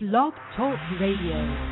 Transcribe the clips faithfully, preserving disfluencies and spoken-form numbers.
Blog Talk Radio.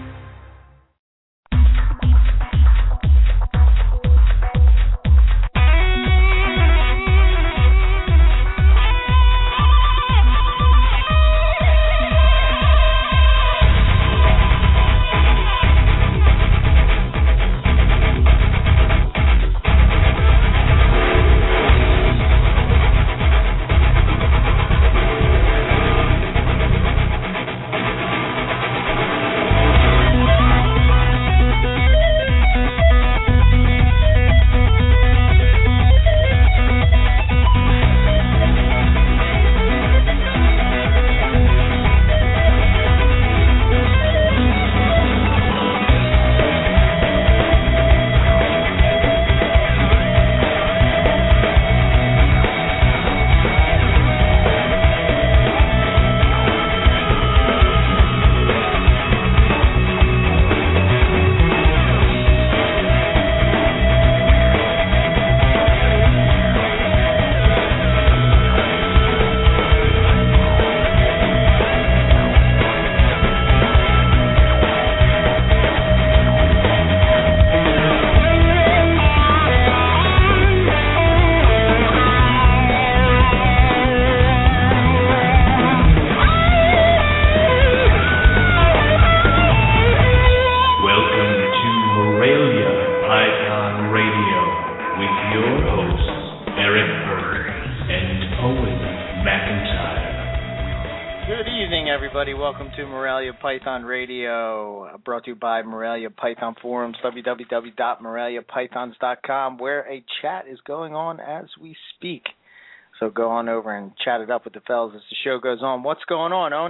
Python Radio, brought to you by Morelia Python Forums, w w w dot morelia pythons dot com, where a chat is going on as we speak. So go on over and chat it up with the fellas as the show goes on. What's going on, Owen?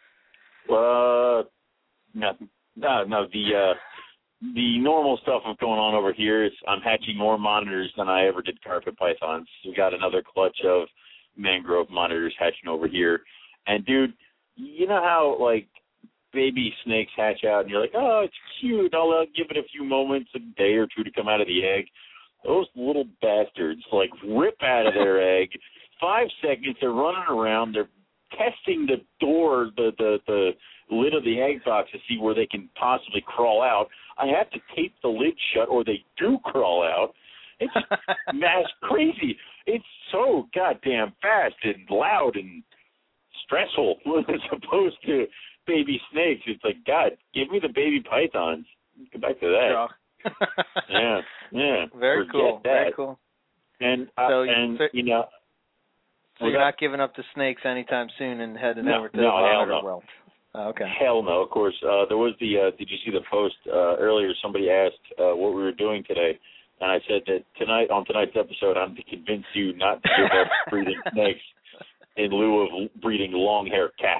Uh, no, no, no. The uh, the normal stuff that's going on over here is I'm hatching more monitors than I ever did carpet pythons. We got another clutch of mangrove monitors hatching over here, and dude, you know how like baby snakes hatch out, and you're like, oh, it's cute. I'll uh, give it a few moments, a day or two to come out of the egg. Those little bastards, like, rip out of their egg. Five seconds, they're running around. They're testing the door, the, the, the lid of the egg box to see where they can possibly crawl out. I have to tape the lid shut, or they do crawl out. It's mass crazy. It's so goddamn fast and loud and stressful as opposed to baby snakes. It's like, God, give me the baby pythons. Get back to that. yeah, yeah. Very Forget cool. that. Very cool. And uh, so, and so, you know, so you're not giving up the snakes anytime soon and heading no, over to no, the hell monitor no. world. Oh, okay. Hell no. Of course, uh, there was the. Uh, did you see the post uh, earlier? Somebody asked uh, what we were doing today, and I said that tonight on tonight's episode, I'm to convince you not to give up breeding snakes in lieu of breeding long-haired cats.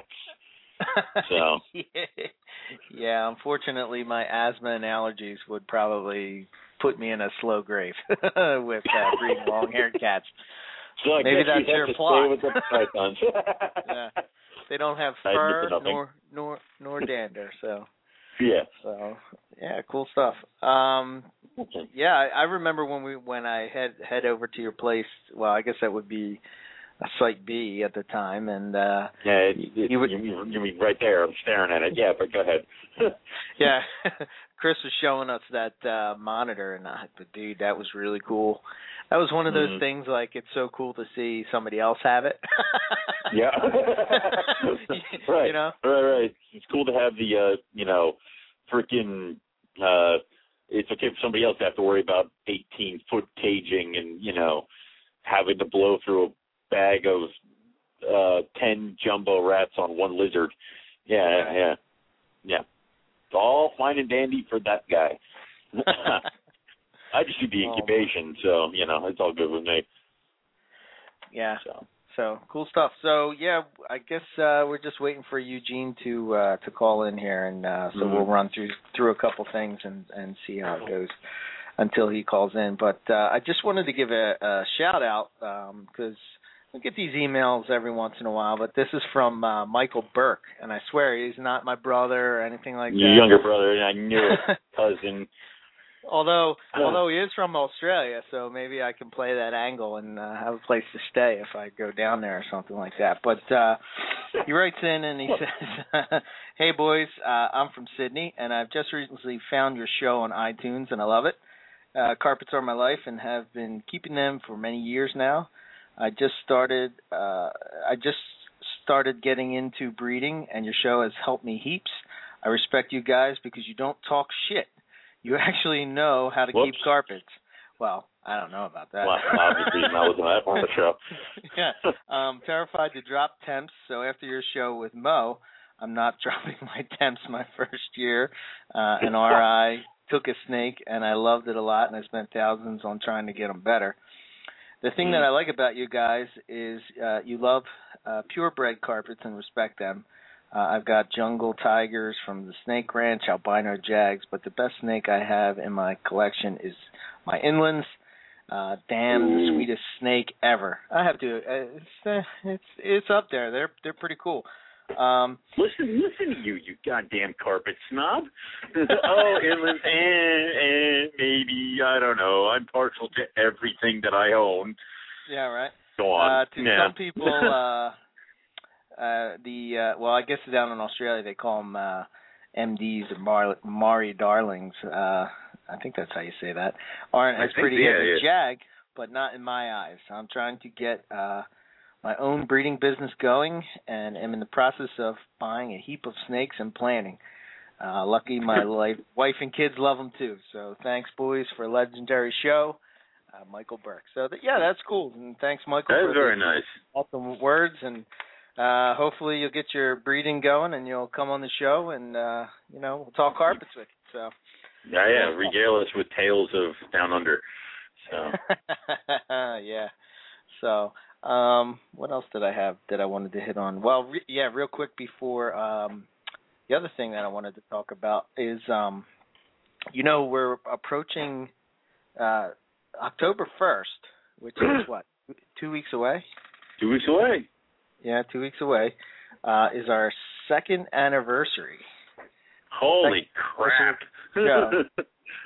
So yeah, unfortunately, my asthma and allergies would probably put me in a slow grave with uh, breeding long-haired cats. So I Maybe guess that's your have to plot. Stay with the pythons. Yeah, they don't have fur nor nor nor dander, so yeah. So yeah, cool stuff. Um, yeah, I, I remember when we when I head head over to your place. Well, I guess that would be a Site B at the time, and uh, yeah, it, it, you would you, you mean right there. I'm staring at it. Yeah, but go ahead. Yeah, Chris was showing us that uh, monitor, and I, but dude, that was really cool. That was one of those mm-hmm. things. Like, it's so cool to see somebody else have it. Yeah, right. You know, right, right. It's cool to have the, uh, you know, freaking. Uh, it's okay for somebody else to have to worry about eighteen foot caging and you know having to blow through a bag of uh, ten jumbo rats on one lizard. Yeah, yeah, yeah. It's all fine and dandy for that guy. I just do the incubation, so, you know, it's all good with me. Yeah, so, so cool stuff. So, yeah, I guess uh, we're just waiting for Eugene to uh, to call in here, and uh, so mm-hmm. we'll run through through a couple things and, and see how it goes until he calls in. But uh, I just wanted to give a, a shout-out because um, I get these emails every once in a while, but this is from uh, Michael Burke, and I swear he's not my brother or anything like Your that. Younger brother, I knew it, cousin. although although he is from Australia, so maybe I can play that angle and uh, have a place to stay if I go down there or something like that. But uh, he writes in and he says, "Hey boys, uh, I'm from Sydney and I've just recently found your show on iTunes and I love it. Uh, carpets are my life and have been keeping them for many years now. I just started. Uh, I just started getting into breeding, and your show has helped me heaps. I respect you guys because you don't talk shit. You actually know how to Whoops. keep carpets. Well, I don't know about that. Well, obviously, I wasn't that on the show. Yeah. Um, terrified to drop temps, so after your show with Mo, I'm not dropping my temps my first year. Uh, an R I took a snake, and I loved it a lot, and I spent thousands on trying to get them better. The thing that I like about you guys is uh, you love uh, purebred carpets and respect them. Uh, I've got jungle tigers from the Snake Ranch, albino jags, but the best snake I have in my collection is my inlands. Uh, damn, the sweetest snake ever. I have to. Uh, it's uh, it's it's up there. They're they're pretty cool. Um, listen, listen to you, you goddamn carpet snob. Oh, inland, and, and maybe, I don't know. I'm partial to everything that I own. Yeah, right. Go on. Uh, to yeah. some people, uh, uh, the uh, well, I guess down in Australia they call them uh, M Ds or Mar- Mari Darlings. Uh, I think that's how you say that. Aren't as pretty yeah, as a yeah. jag, but not in my eyes. I'm trying to get uh, my own breeding business going, and am in the process of buying a heap of snakes and planting. Uh, lucky my life, wife and kids love them too. So thanks, boys, for a legendary show. Uh, Michael Burke. So th- yeah, that's cool. And thanks, Michael, That for is very the nice. awesome words. And uh, hopefully you'll get your breeding going, and you'll come on the show, and uh, you know we'll talk carpets with you. So yeah, yeah, regale us with tales of down under. So yeah. So. Um, what else did I have that I wanted to hit on? Well, re- yeah, real quick before um, the other thing that I wanted to talk about is, um, you know, we're approaching uh, October first, which is what, two weeks away? Two weeks away. Yeah, two weeks away uh, is our second anniversary. Holy crap! Yeah.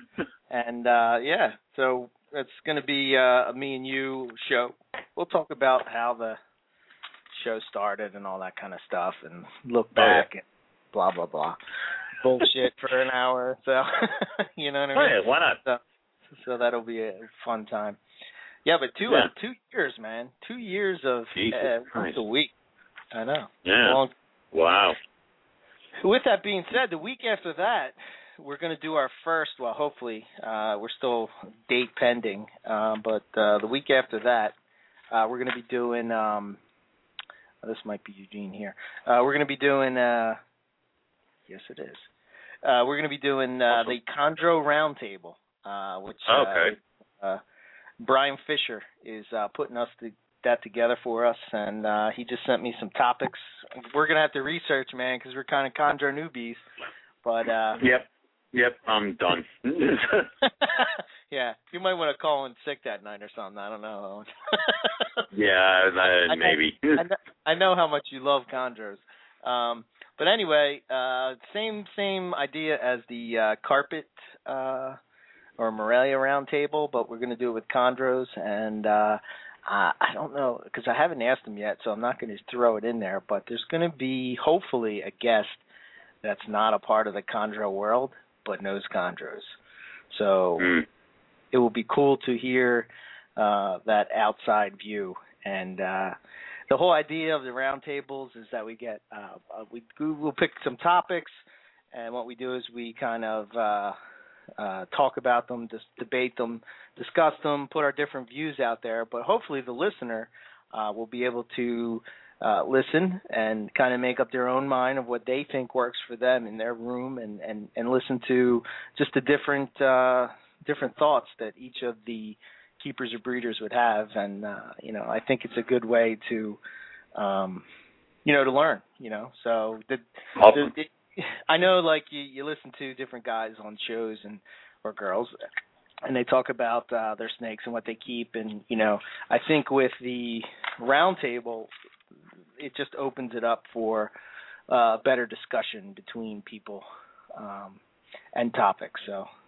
And uh, yeah, so it's going to be uh, a me and you show. We'll talk about how the show started and all that kind of stuff, and look back oh, yeah. and blah blah blah, bullshit for an hour. So you know what I mean? Oh, yeah, why not? So, so that'll be a fun time. Yeah, but two yeah. uh, two years, man, two years of uh, once a week. I know. Yeah. Long. Wow. With that being said, the week after that, we're going to do our first, well, hopefully, uh, we're still date pending, uh, but uh, the week after that, uh, we're going to be doing, um, oh, this might be Eugene here, uh, we're going to be doing, uh, yes it is, uh, we're going to be doing uh, awesome. the Chondro Roundtable, uh, which okay. uh, uh, Brian Fisher is uh, putting us to, that together for us, and uh, he just sent me some topics. We're going to have to research, man, because we're kind of Chondro newbies, but... Uh, yep. Yep, I'm done. Yeah, you might want to call in sick that night or something. I don't know. yeah, uh, maybe. I know, I, know, I know how much you love chondros. Um, but anyway, uh, same same idea as the uh, carpet uh, or Morelia Roundtable, but we're going to do it with chondros. And uh, I, I don't know, because I haven't asked them yet, so I'm not going to throw it in there. But there's going to be, hopefully, a guest that's not a part of the chondro world, but knows chondros. So mm. it will be cool to hear uh, that outside view. And uh, the whole idea of the roundtables is that we get uh, uh, we we'll pick some topics, and what we do is we kind of uh, uh, talk about them, dis- debate them, discuss them, put our different views out there. But hopefully, the listener uh, will be able to Uh, listen and kind of make up their own mind of what they think works for them in their room, and, and, and listen to just the different uh, different thoughts that each of the keepers or breeders would have. And, uh, you know, I think it's a good way to, um, you know, to learn, you know. So the, awesome. the, it, I know, like, you, you listen to different guys on shows and or girls, and they talk about uh, their snakes and what they keep. And, you know, I think with the roundtable, it just opens it up for uh, better discussion between people um, and topics. So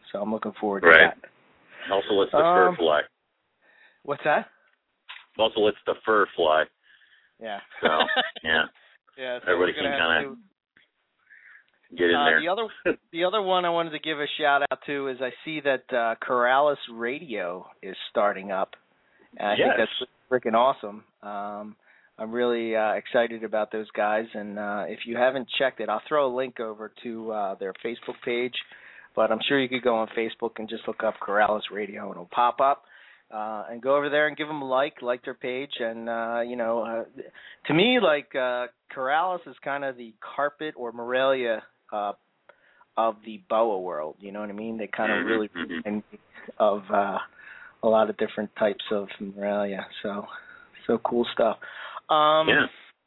So I'm looking forward to right. that. Also lets the um, fur fly. What's that? Also lets the fur fly. Yeah. So, yeah. yeah. So everybody we're can kind of get in uh, there. The other, the other one I wanted to give a shout out to is I see that uh, Corrales Radio is starting up. And I yes. think that's freaking awesome. Um, I'm really uh, excited about those guys. And uh, if you haven't checked it, I'll throw a link over to uh, their Facebook page. But I'm sure you could go on Facebook and just look up Corrales Radio, and it'll pop up. Uh, and go over there and give them a like, like their page. And, uh, you know, uh, to me, like, uh, Corrales is kind of the carpet or Morelia uh, of the boa world. You know what I mean? They kind of mm-hmm, really mm-hmm. remind me of uh, a lot of different types of Morelia. So, so cool stuff. Um, yeah.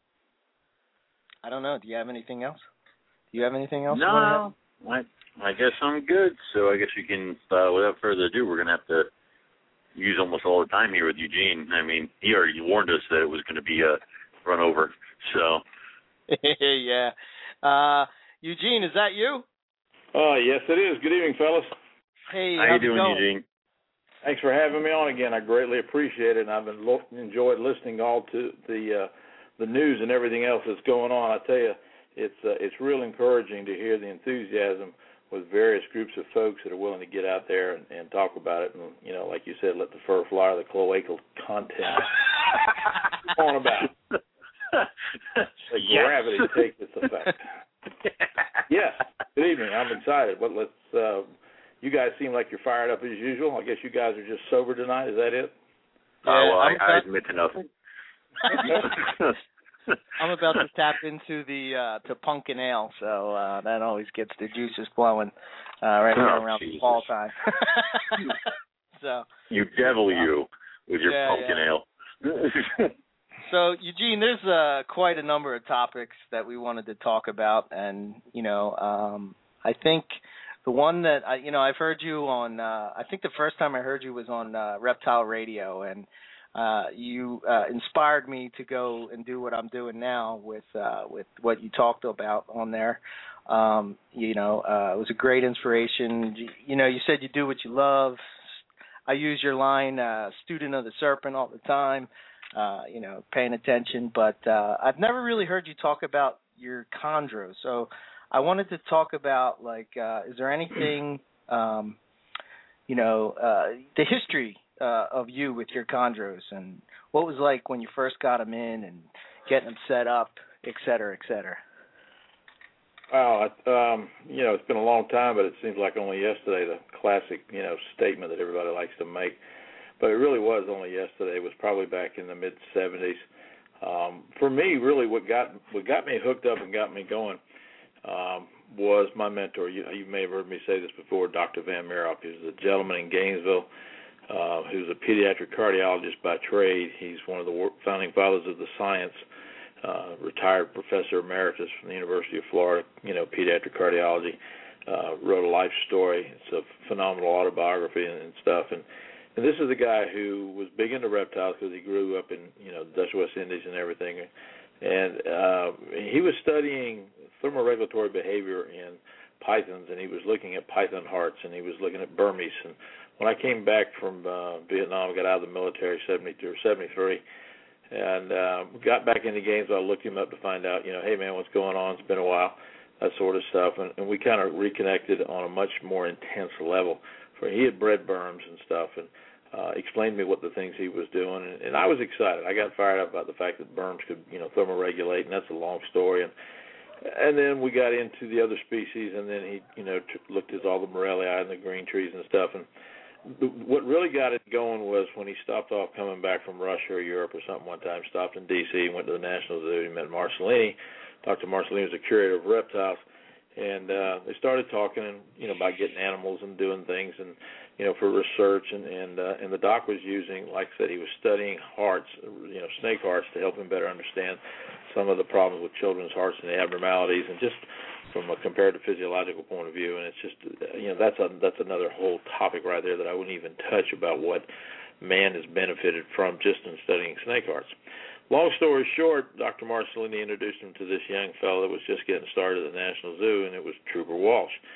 I don't know. Do you have anything else? Do you have anything else? No, I, I guess I'm good. So I guess we can, uh, without further ado, we're going to have to use almost all the time here with Eugene. I mean, he already warned us that it was going to be a run over. So, yeah. Uh, Eugene, is that you? Uh, yes, it is. Good evening, fellas. Hey, how how's you doing, it going? Eugene? Thanks for having me on again. I greatly appreciate it, and I've been lo- enjoyed listening all to the uh, the news and everything else that's going on. I tell you, it's uh, it's real encouraging to hear the enthusiasm with various groups of folks that are willing to get out there and, and talk about it, and, you know, like you said, let the fur fly, or the cloacal content on about. Yes. Gravity takes its effect. Yes. Good evening. I'm excited. But let's. Uh, you guys seem like you're fired up as usual. I guess you guys are just sober tonight. Is that it? Oh, uh, well, I, about, I admit to nothing. I'm about to tap into the uh, to pumpkin ale, so uh, that always gets the juices flowing uh, right here oh, around Jesus. fall time. so you devil, uh, you, with your yeah, pumpkin yeah. ale. So, Eugene, there's uh, quite a number of topics that we wanted to talk about, and you know, um, I think the one that I, you know, I've heard you on. Uh, I think the first time I heard you was on uh, Reptile Radio, and uh, you uh, inspired me to go and do what I'm doing now with uh, with what you talked about on there. Um, you know, uh, it was a great inspiration. You, you know, you said you do what you love. I use your line, uh, "Student of the Serpent," all the time. Uh, you know, paying attention, but uh, I've never really heard you talk about your chondro. So I wanted to talk about, like, uh, is there anything, um, you know, uh, the history uh, of you with your chondros, and what was like when you first got them in and getting them set up, et cetera, et cetera. Well, um, you know, it's been a long time, but it seems like only yesterday, the classic, you know, statement that everybody likes to make. But it really was only yesterday. It was probably back in the mid seventies. Um, for me, really, what got what got me hooked up and got me going um, was my mentor. You, you may have heard me say this before, Doctor Van Meroff. He was a gentleman in Gainesville uh, who's a pediatric cardiologist by trade. He's one of the founding fathers of the science. Uh, retired professor emeritus from the University of Florida. You know, pediatric cardiology. Uh, wrote a life story. It's a phenomenal autobiography and, and stuff. And And this is a guy who was big into reptiles because he grew up in, you know, the Dutch West Indies and everything. And uh, he was studying thermoregulatory behavior in pythons, and he was looking at python hearts, and he was looking at Burmese. And when I came back from uh, Vietnam, got out of the military, seventy-two or seventy-three, and uh, got back into Gainesville, I looked him up to find out, you know, hey, man, what's going on? It's been a while, that sort of stuff. And, and we kind of reconnected on a much more intense level. For he had bred Burms and stuff, and uh, explained to me what the things he was doing, and, and I was excited. I got fired up about the fact that Burms could, you know, thermoregulate, and that's a long story. And and then we got into the other species, and then he, you know, t- looked at all the Morellii and the green trees and stuff. And the, what really got it going was when he stopped off coming back from Russia or Europe or something one time, stopped in D C, went to the National Zoo, he met Marcellini. Doctor Marcellini was the curator of reptiles. And uh, they started talking, and you know, about getting animals and doing things, and you know, for research. And and, uh, and the doc was using, like I said, he was studying hearts, you know, snake hearts, to help him better understand some of the problems with children's hearts and the abnormalities, and just from a comparative physiological point of view. And it's just, you know, that's a that's another whole topic right there that I wouldn't even touch about what man has benefited from just in studying snake hearts. Long story short, Doctor Marcellini introduced him to this young fellow that was just getting started at the National Zoo, and it was Trooper Walsh.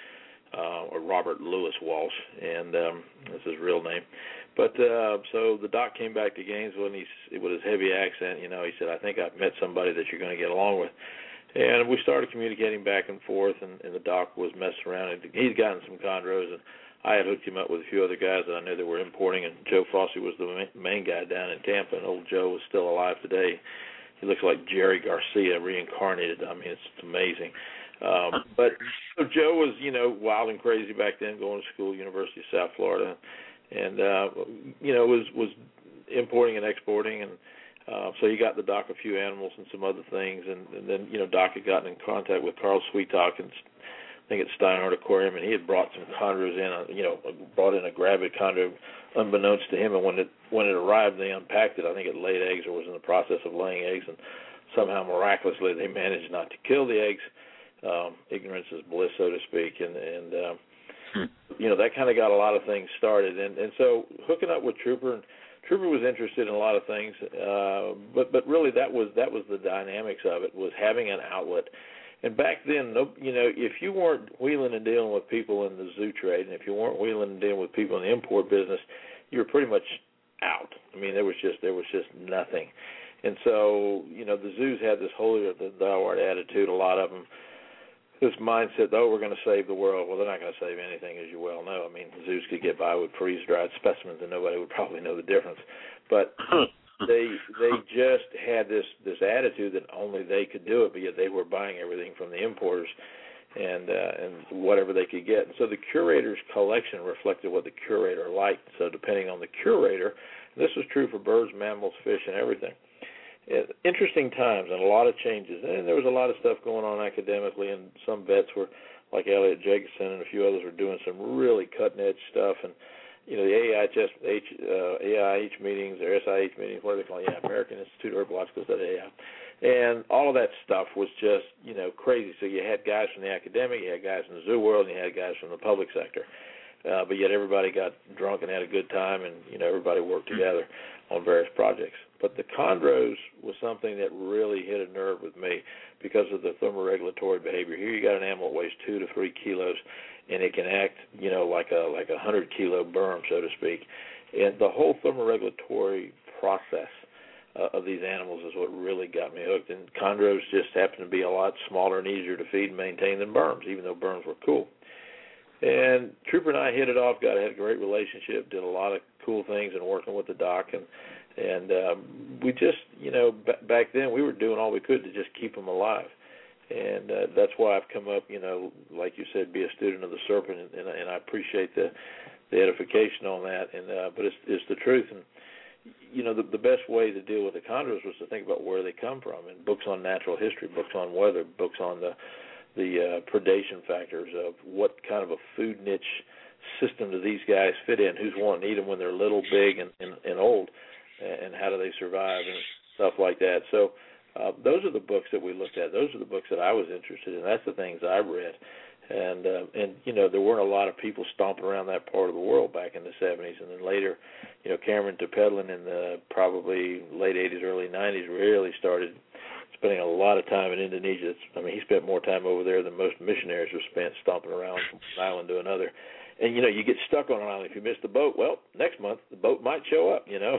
uh, or Robert Louis Walsh, and um, that's his real name. But uh, so the doc came back to Gainesville, and he's with his heavy accent, you know, he said, "I think I've met somebody that you're going to get along with." And we started communicating back and forth, and, and the doc was messing around. He'd gotten some chondros, and I had hooked him up with a few other guys that I knew that were importing, and Joe Fossey was the main guy down in Tampa, and old Joe was still alive today. He looks like Jerry Garcia reincarnated. I mean, it's, it's amazing. Um, but so Joe was, you know, wild and crazy back then, going to school, University of South Florida, and, uh, you know, was was importing and exporting, and Uh, so he got the doc a few animals and some other things, and, and then, you know, Doc had gotten in contact with Carl Sweetalk, and I think at Steinhardt Aquarium, and he had brought some chondros in, uh, you know, brought in a gravid chondro unbeknownst to him, and when it when it arrived, they unpacked it. I think it laid eggs or was in the process of laying eggs, and somehow miraculously they managed not to kill the eggs. Um, ignorance is bliss, so to speak, and, and um, hmm. you know, that kind of got a lot of things started, and, and so hooking up with Trooper, and Trooper was interested in a lot of things, uh, but but really that was that was the dynamics of it, was having an outlet. And back then, no, you know, if you weren't wheeling and dealing with people in the zoo trade, and if you weren't wheeling and dealing with people in the import business, you were pretty much out. I mean, there was just there was just nothing. And so, you know, the zoos had this holier-than-thou attitude. A lot of them, this mindset, oh, we're going to save the world. Well, they're not going to save anything, as you well know. I mean, zoos could get by with freeze-dried specimens, and nobody would probably know the difference. But they they just had this, this attitude that only they could do it, but yet they were buying everything from the importers and uh, and whatever they could get. And so the curator's collection reflected what the curator liked. So depending on the curator, and this was true for birds, mammals, fish, and everything. Interesting times and a lot of changes, and there was a lot of stuff going on academically, and some vets were, like Elliot Jacobson and a few others, were doing some really cutting-edge stuff, and, you know, the A I H, uh, A I H meetings, or S I H meetings, what do they call it, yeah, American Institute of Herbological Studies, A I, and all of that stuff was just, you know, crazy. So you had guys from the academic, you had guys from the zoo world, and you had guys from the public sector, uh, but yet everybody got drunk and had a good time, and, you know, everybody worked together on various projects. But the chondros was something that really hit a nerve with me because of the thermoregulatory behavior. Here you got an animal that weighs two to three kilos, and it can act, you know, like a like a hundred kilo berm, so to speak. And the whole thermoregulatory process uh, of these animals is what really got me hooked. And chondros just happen to be a lot smaller and easier to feed and maintain than berms, even though berms were cool. And Trooper and I hit it off, got had a great relationship, did a lot of cool things and working with the doc, and and um, we just, you know, b- back then we were doing all we could to just keep them alive. And uh, that's why I've come up, you know, like you said, be a student of the serpent, and, and, and I appreciate the the edification on that. And uh, but it's, it's the truth. And, you know, the, the best way to deal with the chondros was to think about where they come from, and books on natural history, books on weather, books on the the uh, predation factors of what kind of a food niche system do these guys fit in, who's wanting to eat them when they're little, big, and, and, and old, and how do they survive and stuff like that. So uh, those are the books that we looked at. Those are the books that I was interested in. That's the things I read. And, uh, and you know, there weren't a lot of people stomping around that part of the world back in the seventies. And then later, you know, Cameron Tepedlin in the probably late eighties, early nineties really started spending a lot of time in Indonesia. It's, I mean, he spent more time over there than most missionaries have spent stomping around from one island to another. And, you know, you get stuck on an island. If you miss the boat, well, next month the boat might show up, you know.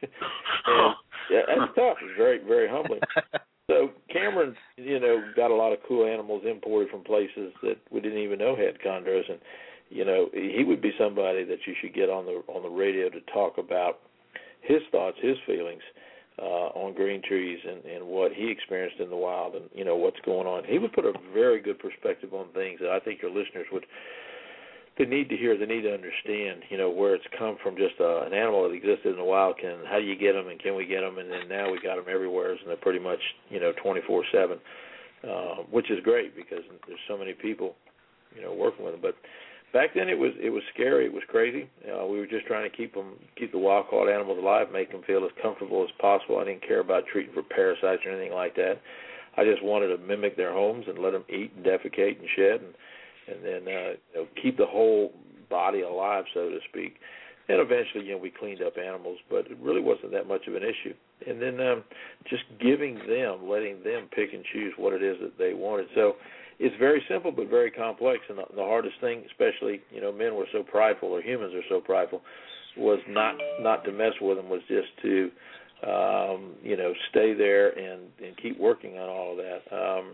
And yeah, that's tough. It's very, very humbling. So Cameron, you know, got a lot of cool animals imported from places that we didn't even know had chondros. And, you know, he would be somebody that you should get on the on the radio to talk about his thoughts, his feelings uh, on green trees and, and what he experienced in the wild and, you know, what's going on. He would put a very good perspective on things that I think your listeners would they need to hear, they need to understand, you know, where it's come from, just uh, an animal that existed in the wild. Can how do you get them, and can we get them? And then now we got them everywhere, and they're pretty much, you know, twenty-four seven, uh, which is great because there's so many people, you know, working with them. But back then it was it was scary, it was crazy. Uh, we were just trying to keep them, keep the wild-caught animals alive, make them feel as comfortable as possible. I didn't care about treating for parasites or anything like that. I just wanted to mimic their homes and let them eat and defecate and shed and and then uh, you know, keep the whole body alive, so to speak. And eventually, you know, we cleaned up animals, but it really wasn't that much of an issue. And then um, just giving them, letting them pick and choose what it is that they wanted. So it's very simple but very complex. And the, the hardest thing, especially, you know, men were so prideful, or humans are so prideful, was not not to mess with them, was just to, um, you know, stay there and, and keep working on all of that. Um,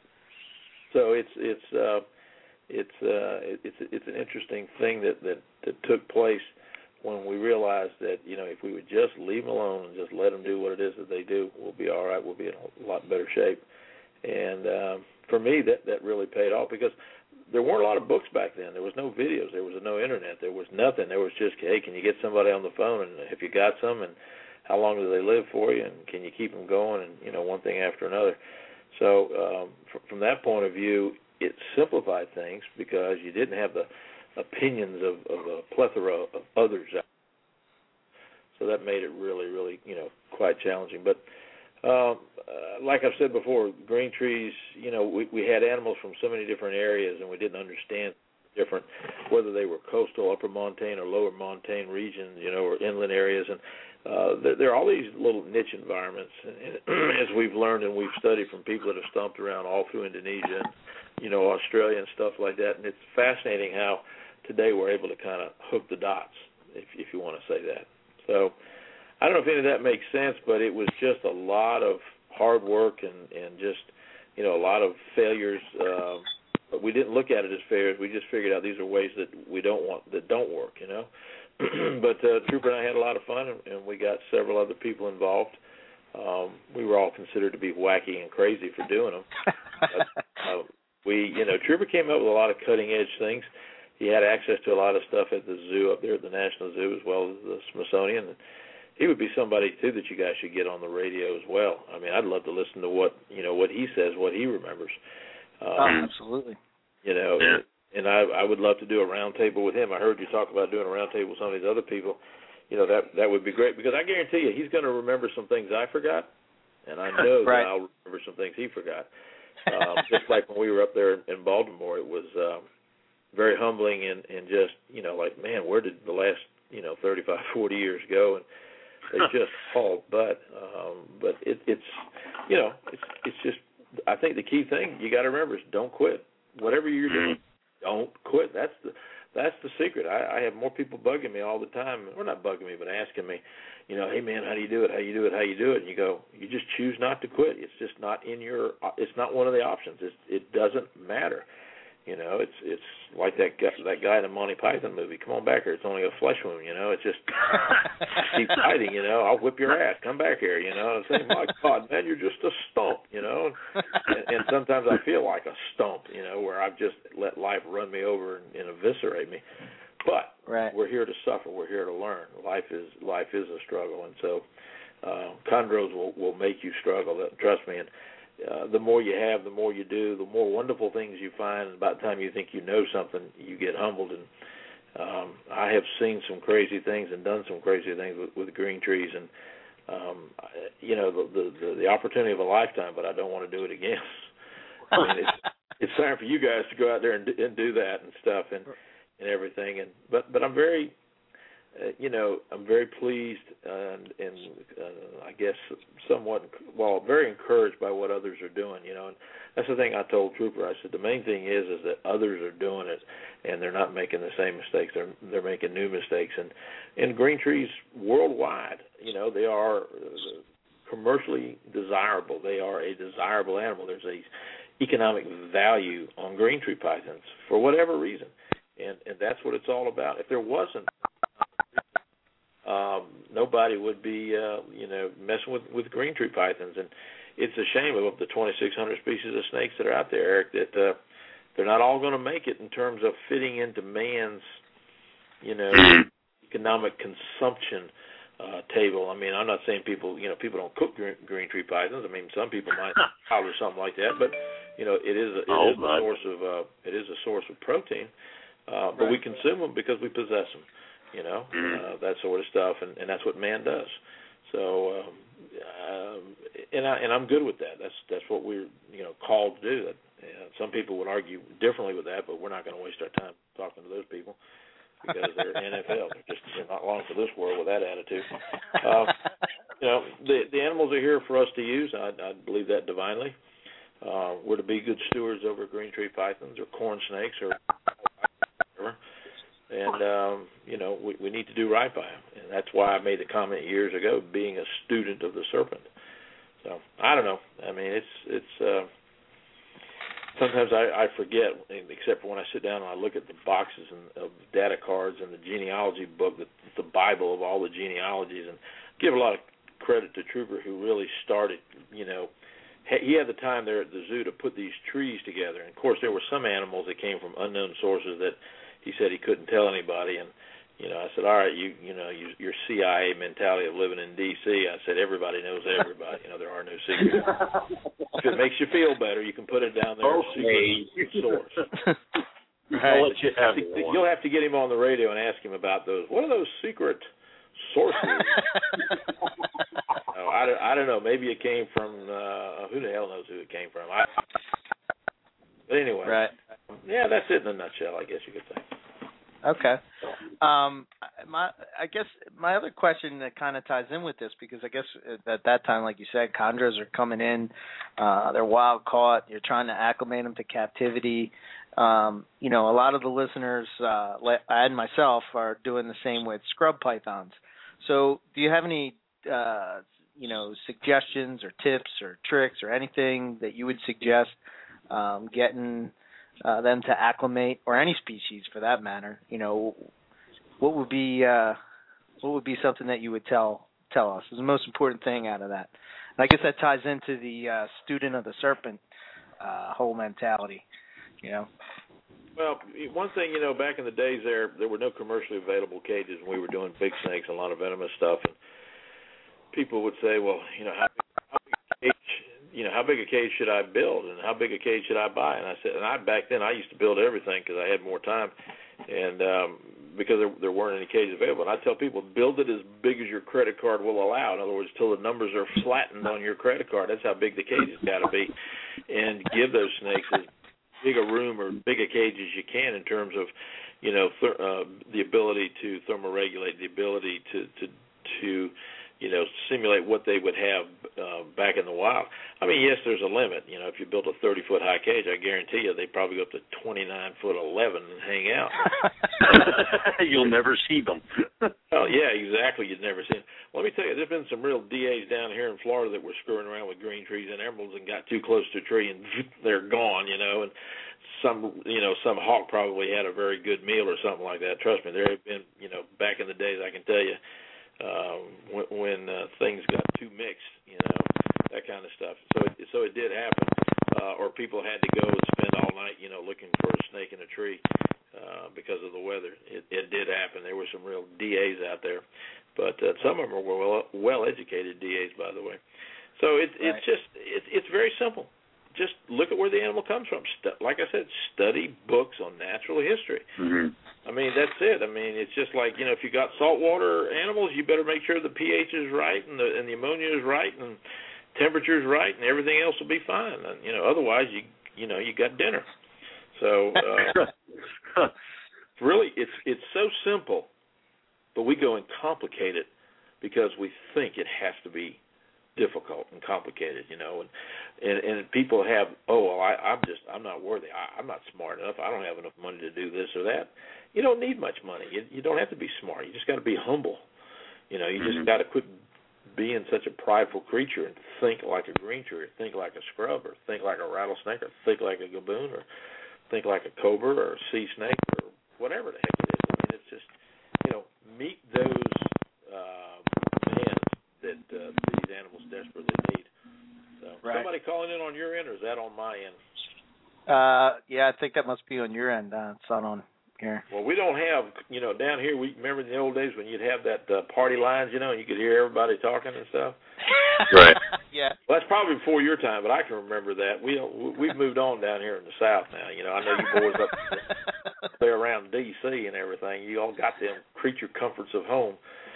so it's it's uh, it's uh, it's it's an interesting thing that, that that took place when we realized that, you know, if we would just leave them alone and just let them do what it is that they do, we'll be all right. We'll be in a lot better shape. And um, for me, that that really paid off, because there weren't a lot of books back then. There was no videos. There was no internet. There was nothing. There was just, hey, can you get somebody on the phone, and if you got some, and how long do they live for you, and can you keep them going, and, you know, one thing after another. So um, fr- from that point of view, it simplified things, because you didn't have the opinions of, of a plethora of others out. So that made it really, really, you know, quite challenging. But um, uh, like I've said before, green trees, you know, we, we had animals from so many different areas, and we didn't understand different, whether they were coastal, upper montane, or lower montane regions, you know, or inland areas. And uh, there, there are all these little niche environments, and, and as we've learned and we've studied from people that have stomped around all through Indonesia, and, you know, Australia and stuff like that. And it's fascinating how today we're able to kind of hook the dots, if, if you want to say that. So I don't know if any of that makes sense, but it was just a lot of hard work and, and just, you know, a lot of failures. Uh, but we didn't look at it as failures. We just figured out these are ways that we don't want, that don't work, you know. But uh, Trooper and I had a lot of fun, and, and we got several other people involved. Um, we were all considered to be wacky and crazy for doing them. But, uh, we, you know, Trooper came up with a lot of cutting-edge things. He had access to a lot of stuff at the zoo up there at the National Zoo, as well as the Smithsonian. And he would be somebody, too, that you guys should get on the radio as well. I mean, I'd love to listen to what, you know, what he says, what he remembers. Um, oh, absolutely. You know, yeah. and I, I would love to do a round table with him. I heard you talk about doing a round table with some of these other people. You know, that that would be great, because I guarantee you he's going to remember some things I forgot, and I know right. that I'll remember some things he forgot. Um, just like when we were up there in, in Baltimore, it was um, very humbling and, and just, you know, like, man, where did the last, you know, thirty-five, forty years go? And they just hauled butt. Um, but it, it's, you know, it's it's just, I think the key thing you got to remember is don't quit. Whatever you're doing, don't quit. That's the that's the secret. I, I have more people bugging me all the time. Well, not bugging me, but asking me, you know, hey, man, how do you do it? How you do it? How you do it? And you go, you just choose not to quit. It's just not in your, it's not one of the options. It's, it doesn't matter. You know, it's it's like that guy, that guy in the Monty Python movie. Come on back here. It's only a flesh wound. You know, it's just keep fighting. You know, I'll whip your ass. Come back here. You know, and say, my God, man, you're just a stump. You know, and, and sometimes I feel like a stump. You know, where I've just let life run me over and, and eviscerate me. But right. we're here to suffer. We're here to learn. Life is life is a struggle, and so uh, chondros will will make you struggle. Trust me. And Uh, the more you have, the more you do, the more wonderful things you find. And by the time you think you know something, you get humbled. And um, I have seen some crazy things and done some crazy things with, with green trees. And, um, I, you know, the, the, the, the opportunity of a lifetime, but I don't want to do it again. I mean, it's, it's time for you guys to go out there and, and do that and stuff and, and everything. And But, but I'm very... Uh, you know, I'm very pleased and, and uh, I guess somewhat, well, very encouraged by what others are doing, you know. And that's the thing I told Trooper. I said the main thing is is that others are doing it and they're not making the same mistakes. They're they're making new mistakes. And, and green trees worldwide, you know, they are commercially desirable. They are a desirable animal. There's a economic value on green tree pythons for whatever reason. And, and that's what it's all about. If there wasn't, Um, nobody would be, uh, you know, messing with, with green tree pythons. And it's a shame of the twenty-six hundred species of snakes that are out there, Eric, that uh, they're not all going to make it in terms of fitting into man's, you know, economic consumption uh, table. I mean, I'm not saying people, you know, people don't cook green, green tree pythons. I mean, some people might or something like that, but you know, it is a, it oh, is a source of uh, it is a source of protein. Uh, but right. we consume them because we possess them. You know, uh, that sort of stuff, and, and that's what man does. So, um, um, and I and I'm good with that. That's that's what we're you know called to do. That uh, some people would argue differently with that, but we're not going to waste our time talking to those people because they're N F L. They're just they're not long for this world with that attitude. Um, you know, the the animals are here for us to use. I, I believe that divinely. Uh, we're to be good stewards over green tree pythons or corn snakes or whatever. And, um, you know, we, we need to do right by them. And that's why I made the comment years ago, being a student of the serpent. So, I don't know. I mean, it's, it's, uh, sometimes I, I forget, except for when I sit down and I look at the boxes and, of data cards and the genealogy book, the, the Bible of all the genealogies, and give a lot of credit to Trooper, who really started, you know, he had the time there at the zoo to put these trees together. And, of course, there were some animals that came from unknown sources that he said he couldn't tell anybody. And, you know, I said, all right, you you know, you, your C I A mentality of living in D C, I said, everybody knows everybody. You know, there are no secrets. If it makes you feel better, you can put it down there as okay. secret source. Right. I'll let you have it. You'll have to get him on the radio and ask him about those. What are those secret sources? oh, I, don't, I don't know. Maybe it came from, uh, who the hell knows who it came from. I, but anyway, right. yeah, that's it in a nutshell, I guess you could say. Okay. Um, my, I guess my other question that kind of ties in with this, because I guess at that time, like you said, chondros are coming in, uh, they're wild caught. You're trying to acclimate them to captivity. Um, you know, a lot of the listeners, uh, and myself, are doing the same with scrub pythons. So, do you have any, uh, you know, suggestions or tips or tricks or anything that you would suggest um, getting uh, them to acclimate, or any species for that matter? You know, what would be uh, what would be something that you would tell tell us is the most important thing out of that? And I guess that ties into the uh, student of the serpent uh, whole mentality. You know. Well, one thing, you know, back in the days there, there were no commercially available cages, and we were doing big snakes and a lot of venomous stuff. And people would say, well, you know, how, how big a cage, you know, how big a cage should I build, and how big a cage should I buy? And I said, and I back then I used to build everything because I had more time, and um, because there, there weren't any cages available. And I tell people, build it as big as your credit card will allow. In other words, till the numbers are flattened on your credit card. That's how big the cages got to be, and give those snakes as big a room or big a cage as you can in terms of, you know, th- uh, the ability to thermoregulate, the ability to, to, to, you know, simulate what they would have uh, back in the wild. I mean, yes, there's a limit. You know, if you built a thirty-foot high cage, I guarantee you they'd probably go up to twenty-nine foot eleven and hang out. You'll never see them. Oh, yeah, exactly. You'd never see them. Let me tell you, there's been some real D As down here in Florida that were screwing around with green trees and emeralds and got too close to a tree and they're gone, you know, and some, you know, some hawk probably had a very good meal or something like that. Trust me, there have been, you know, back in the days, I can tell you, uh, when, when uh, things got too mixed, you know, that kind of stuff. So it, so it did happen. Uh, or people had to go and spend all night, you know, looking for a snake in a tree uh, because of the weather. It, it did happen. There were some real D As out there. But uh, some of them were well, well-educated D As, by the way. So it, right. it's just, it, it's very simple. Just look at where the animal comes from. St- like I said, study books on natural history. Mm-hmm. I mean, that's it. I mean, it's just like, you know, if you got saltwater animals, you better make sure the pH is right and the and the ammonia is right and temperature is right and everything else will be fine. And, you know, otherwise, you you know, you got dinner. So uh, really, it's it's so simple, but we go and complicate it because we think it has to be difficult and complicated, you know, and and, and people have, oh, well, I, I'm just, I'm not worthy. I, I'm not smart enough. I don't have enough money to do this or that. You don't need much money. You, you don't have to be smart. You just got to be humble. You know, you mm-hmm. just got to quit being such a prideful creature and think like a green tree, or think like a scrub, or think like a rattlesnake, or think like a gaboon, or think like a cobra or a sea snake, or whatever the heck it is. I mean, it's just, you know, meet those uh, demands that uh, these animals desperately need. So, right. Somebody calling in on your end, or is that on my end? Uh, yeah, I think that must be on your end. Uh, it's not on here. Well, we don't have, you know, down here, we remember in the old days when you'd have that uh, party lines, you know, and you could hear everybody talking and stuff? Right. Yeah. Well, that's probably before your time, but I can remember that. We don't, we've moved on down here in the South now. You know, I know you boys up there around D C and everything. You all got them creature comforts of home.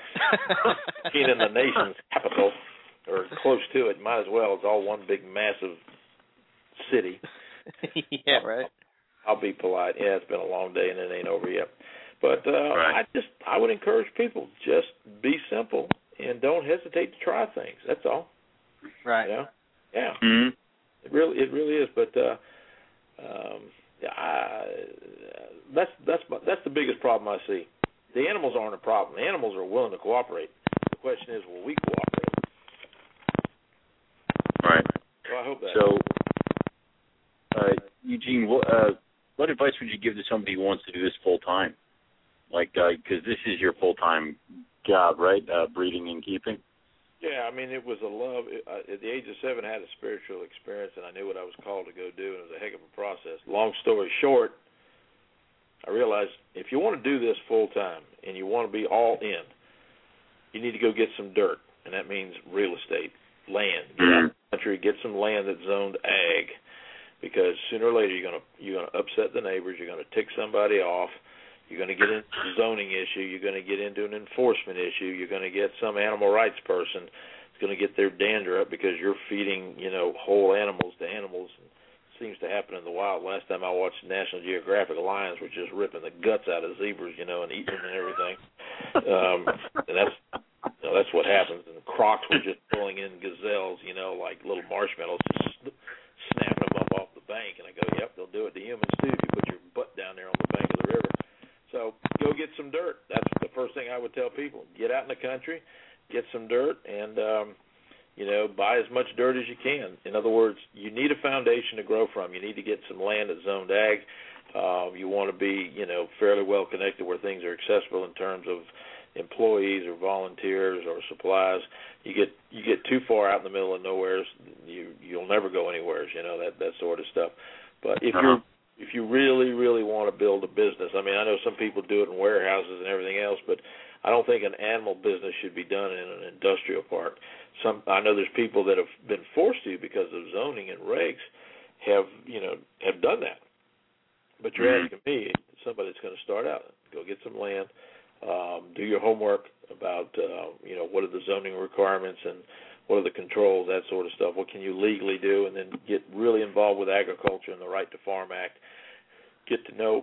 Being in the nation's capital, or close to it, might as well. It's all one big, massive city. Yeah, right. I'll be polite. Yeah, it's been a long day and it ain't over yet. But uh, right. I just, I would encourage people, just be simple and don't hesitate to try things. That's all. Right. You know? Yeah. Mm-hmm. It really, it really is. But uh, um, I, that's that's that's the biggest problem I see. The animals aren't a problem. The animals are willing to cooperate. The question is, will we cooperate? Right. Well, I hope that. So, uh, Eugene, what, uh, what advice would you give to somebody who wants to do this full time? Like, because uh, this is your full time job, right? Uh, breeding and keeping. Yeah, I mean, it was a love. Uh, at the age of seven, I had a spiritual experience, and I knew what I was called to go do, and it was a heck of a process. Long story short, I realized if you want to do this full time and you want to be all in, you need to go get some dirt, and that means real estate, land. Get out of the country, get some land that's zoned ag, because sooner or later you're gonna you're gonna upset the neighbors, you're gonna tick somebody off, you're gonna get into a zoning issue, you're gonna get into an enforcement issue, you're gonna get some animal rights person that's gonna get their dander up because you're feeding, you know, whole animals to animals. Seems to happen in the wild. Last time I watched National Geographic, lions were just ripping the guts out of zebras, you know, and eating them and everything. Um, and that's you know, that's what happens. And crocs were just pulling in gazelles, you know, like little marshmallows, just snapping them up off the bank. And I go, yep, they'll do it to humans too if you put your butt down there on the bank of the river. So go get some dirt. That's the first thing I would tell people. Get out in the country, get some dirt, and um, you know, buy as much dirt as you can. In other words, you need a foundation to grow from. You need to get some land that's zoned ag. Um, you want to be, you know, fairly well connected where things are accessible in terms of employees or volunteers or supplies. You get you get too far out in the middle of nowhere, you you'll never go anywhere. You know, that that sort of stuff. But if uh-huh. you're if you really really want to build a business, I mean, I know some people do it in warehouses and everything else, but I don't think an animal business should be done in an industrial park. Some I know there's people that have been forced to because of zoning and regs have you know have done that. But you're mm-hmm. asking me, somebody that's going to start out, go get some land, um, do your homework about uh, you know what are the zoning requirements and what are the controls, that sort of stuff. What can you legally do, and then get really involved with agriculture and the Right to Farm Act. Get to know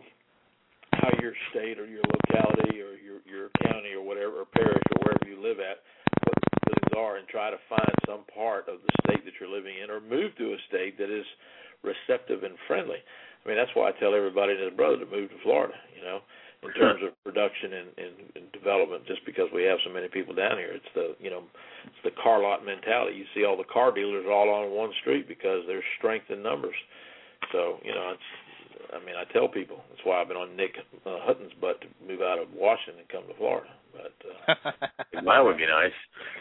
how your state or your locality or your your county or whatever or parish or wherever you live at, what things are, and try to find some part of the state that you're living in, or move to a state that is receptive and friendly. I mean, that's why I tell everybody and his brother to move to Florida, you know, in terms of production and, and, and development, just because we have so many people down here. It's the, you know, it's the car lot mentality. You see all the car dealers all on one street because there's strength in numbers. So, you know, it's, I mean, I tell people, that's why I've been on Nick uh, Hutton's butt to move out of Washington and come to Florida. But uh, that would be nice.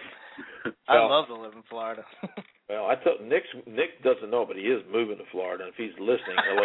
I'd love to live in Florida. Well, I told Nick. Nick doesn't know, but he is moving to Florida. And if he's listening, hello.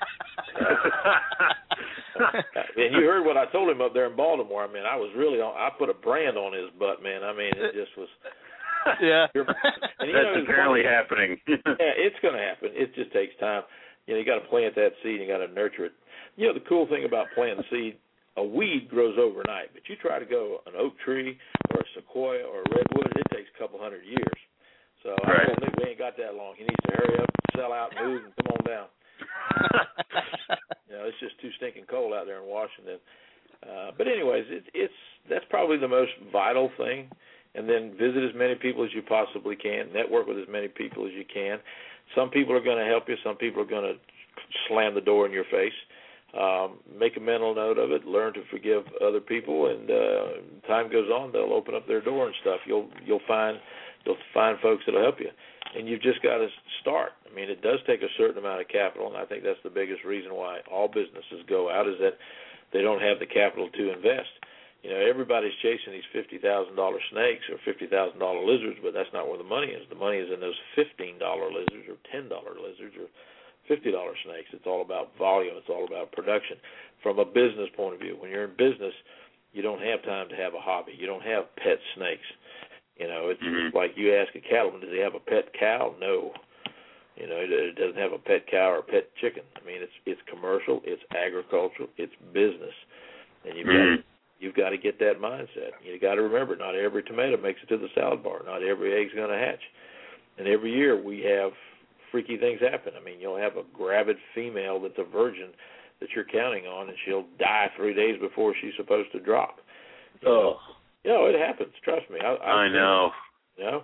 And you heard what I told him up there in Baltimore. I mean, I was really on. I put a brand on his butt, man. I mean, it just was. Yeah. And, you That's know, apparently funny. happening. Yeah, it's going to happen. It just takes time. You know, you got to plant that seed. And you got to nurture it. You know, the cool thing about planting seed, a weed grows overnight, but you try to go an oak tree or a sequoia or a redwood, it takes a couple hundred years. So right. I told Nick we ain't got that long. He needs to hurry up, sell out, move, and come on down. You know, it's just too stinking cold out there in Washington. Uh, but anyways, it's it's that's probably the most vital thing. And then visit as many people as you possibly can. Network with as many people as you can. Some people are going to help you. Some people are going to slam the door in your face. Um, make a mental note of it. Learn to forgive other people, and uh, time goes on, they'll open up their door and stuff. You'll you'll find you'll find folks that'll help you, and you've just got to start. I mean, it does take a certain amount of capital, and I think that's the biggest reason why all businesses go out is that they don't have the capital to invest. You know, everybody's chasing these fifty thousand dollar snakes or fifty thousand dollar lizards, but that's not where the money is. The money is in those fifteen dollar lizards or ten dollar lizards or fifty dollar snakes. It's all about volume. It's all about production. From a business point of view, when you're in business, you don't have time to have a hobby. You don't have pet snakes. You know, it's mm-hmm. like you ask a cattleman, does he have a pet cow? No. You know, it doesn't have a pet cow or a pet chicken. I mean, it's it's commercial, it's agricultural, it's business, and you've mm-hmm. got you've got to get that mindset. You got to remember, not every tomato makes it to the salad bar. Not every egg's going to hatch, and every year we have freaky things happen. I mean, you'll have a gravid female that's a virgin that you're counting on, and she'll die three days before she's supposed to drop. You oh, know, you know it happens. Trust me. I, I know. You know,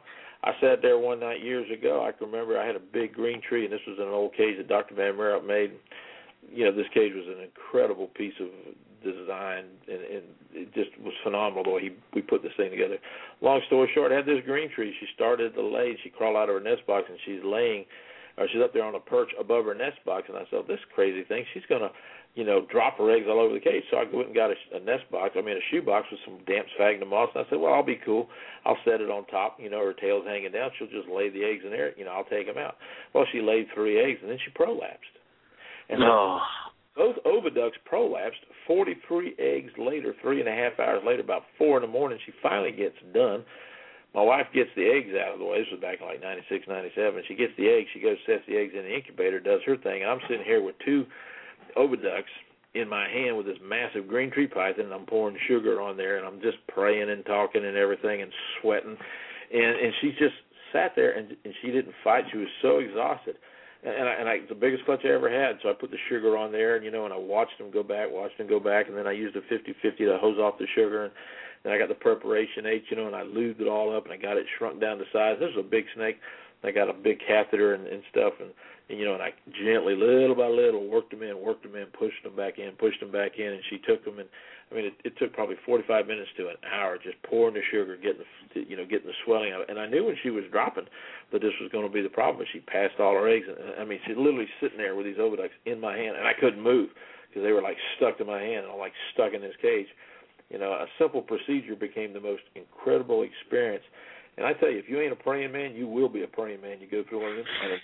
I sat there one night years ago. I can remember I had a big green tree, and this was an old cage that Doctor Van Merup made. You know, this cage was an incredible piece of design, and, and it just was phenomenal the way he, we put this thing together. Long story short, I had this green tree. She started to lay. She crawled out of her nest box, and she's laying, or she's up there on a perch above her nest box, and I said, this crazy thing, she's going to, you know, drop her eggs all over the cage. So I went and got a, a nest box, I mean a shoe box with some damp sphagnum moss, and I said, well, I'll be cool. I'll set it on top, you know, her tail's hanging down. She'll just lay the eggs in there, you know, I'll take them out. Well, she laid three eggs, and then she prolapsed. And no. Those oviducts prolapsed. forty-three eggs later, three and a half hours later, about four in the morning, she finally gets done. My wife gets the eggs out of the way. This was back in like ninety-six, ninety-seven. She gets the eggs. She goes, sets the eggs in the incubator, does her thing. And I'm sitting here with two oviducts in my hand with this massive green tree python, and I'm pouring sugar on there, and I'm just praying and talking and everything and sweating. And, and she just sat there, and, and she didn't fight. She was so exhausted. And, I, and I, it's the biggest clutch I ever had, so I put the sugar on there, and, you know, and I watched them go back, watched them go back, and then I used a fifty fifty to hose off the sugar, and then I got the preparation H, you know, and I lubed it all up, and I got it shrunk down to size. This was a big snake. I got a big catheter and, and stuff, and, and, you know, and I gently, little by little, worked them in, worked them in, pushed them back in, pushed them back in, and she took them, and, I mean, it, it took probably forty-five minutes to an hour just pouring the sugar, getting the, you know, getting the swelling out of it. And I knew when she was dropping that this was going to be the problem, but she passed all her eggs. And, I mean, she's literally sitting there with these oviducts in my hand, and I couldn't move because they were, like, stuck to my hand and I'm, like, stuck in this cage. You know, a simple procedure became the most incredible experience. And I tell you, if you ain't a praying man, you will be a praying man. You go through one of them. And,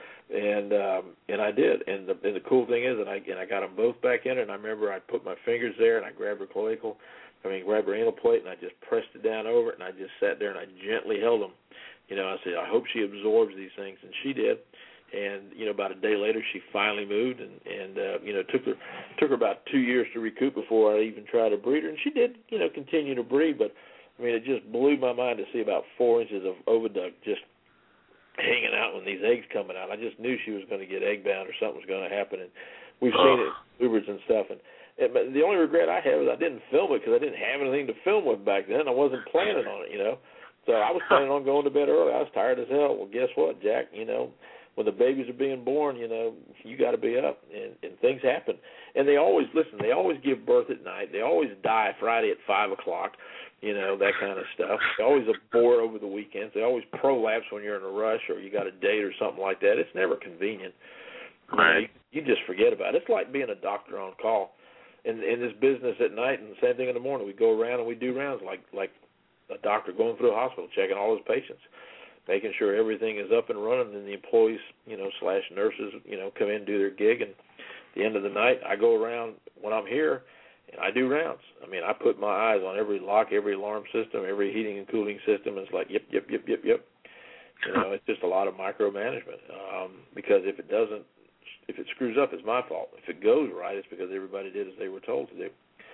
and um, and I did. And the, and the cool thing is, and I and I got them both back in, and I remember I put my fingers there, and I grabbed her clavicle, I mean, grabbed her anal plate, and I just pressed it down over it, and I just sat there, and I gently held them. You know, I said, I hope she absorbs these things, and she did. And, you know, about a day later, she finally moved, and, and uh, you know, it took her, took her about two years to recoup before I even tried to breed her. And she did, you know, continue to breed, but, I mean, it just blew my mind to see about four inches of oviduct just hanging out when these eggs coming out. I just knew she was going to get egg bound or something was going to happen. And we've seen it in Ubers and stuff. And, and but the only regret I have is I didn't film it because I didn't have anything to film with back then. I wasn't planning on it, you know. So I was planning on going to bed early. I was tired as hell. Well, guess what, Jack? You know, when the babies are being born, you know, you got to be up, and, and things happen. And they always, listen, they always give birth at night. They always die Friday at five o'clock. You know, that kind of stuff. They always abort over the weekends. They always prolapse when you're in a rush or you got a date or something like that. It's never convenient. Right. You, you just forget about it. It's like being a doctor on call. In, in this business at night, and the same thing in the morning. We go around and we do rounds like like a doctor going through a hospital, checking all his patients, making sure everything is up and running, and the employees, you know, slash nurses, you know, come in and do their gig. And at the end of the night, I go around when I'm here, and I do rounds. I mean, I put my eyes on every lock, every alarm system, every heating and cooling system. It's like, yep, yep, yep, yep, yep. You know, it's just a lot of micromanagement. Um, because if it doesn't, if it screws up, it's my fault. If it goes right, it's because everybody did as they were told to do.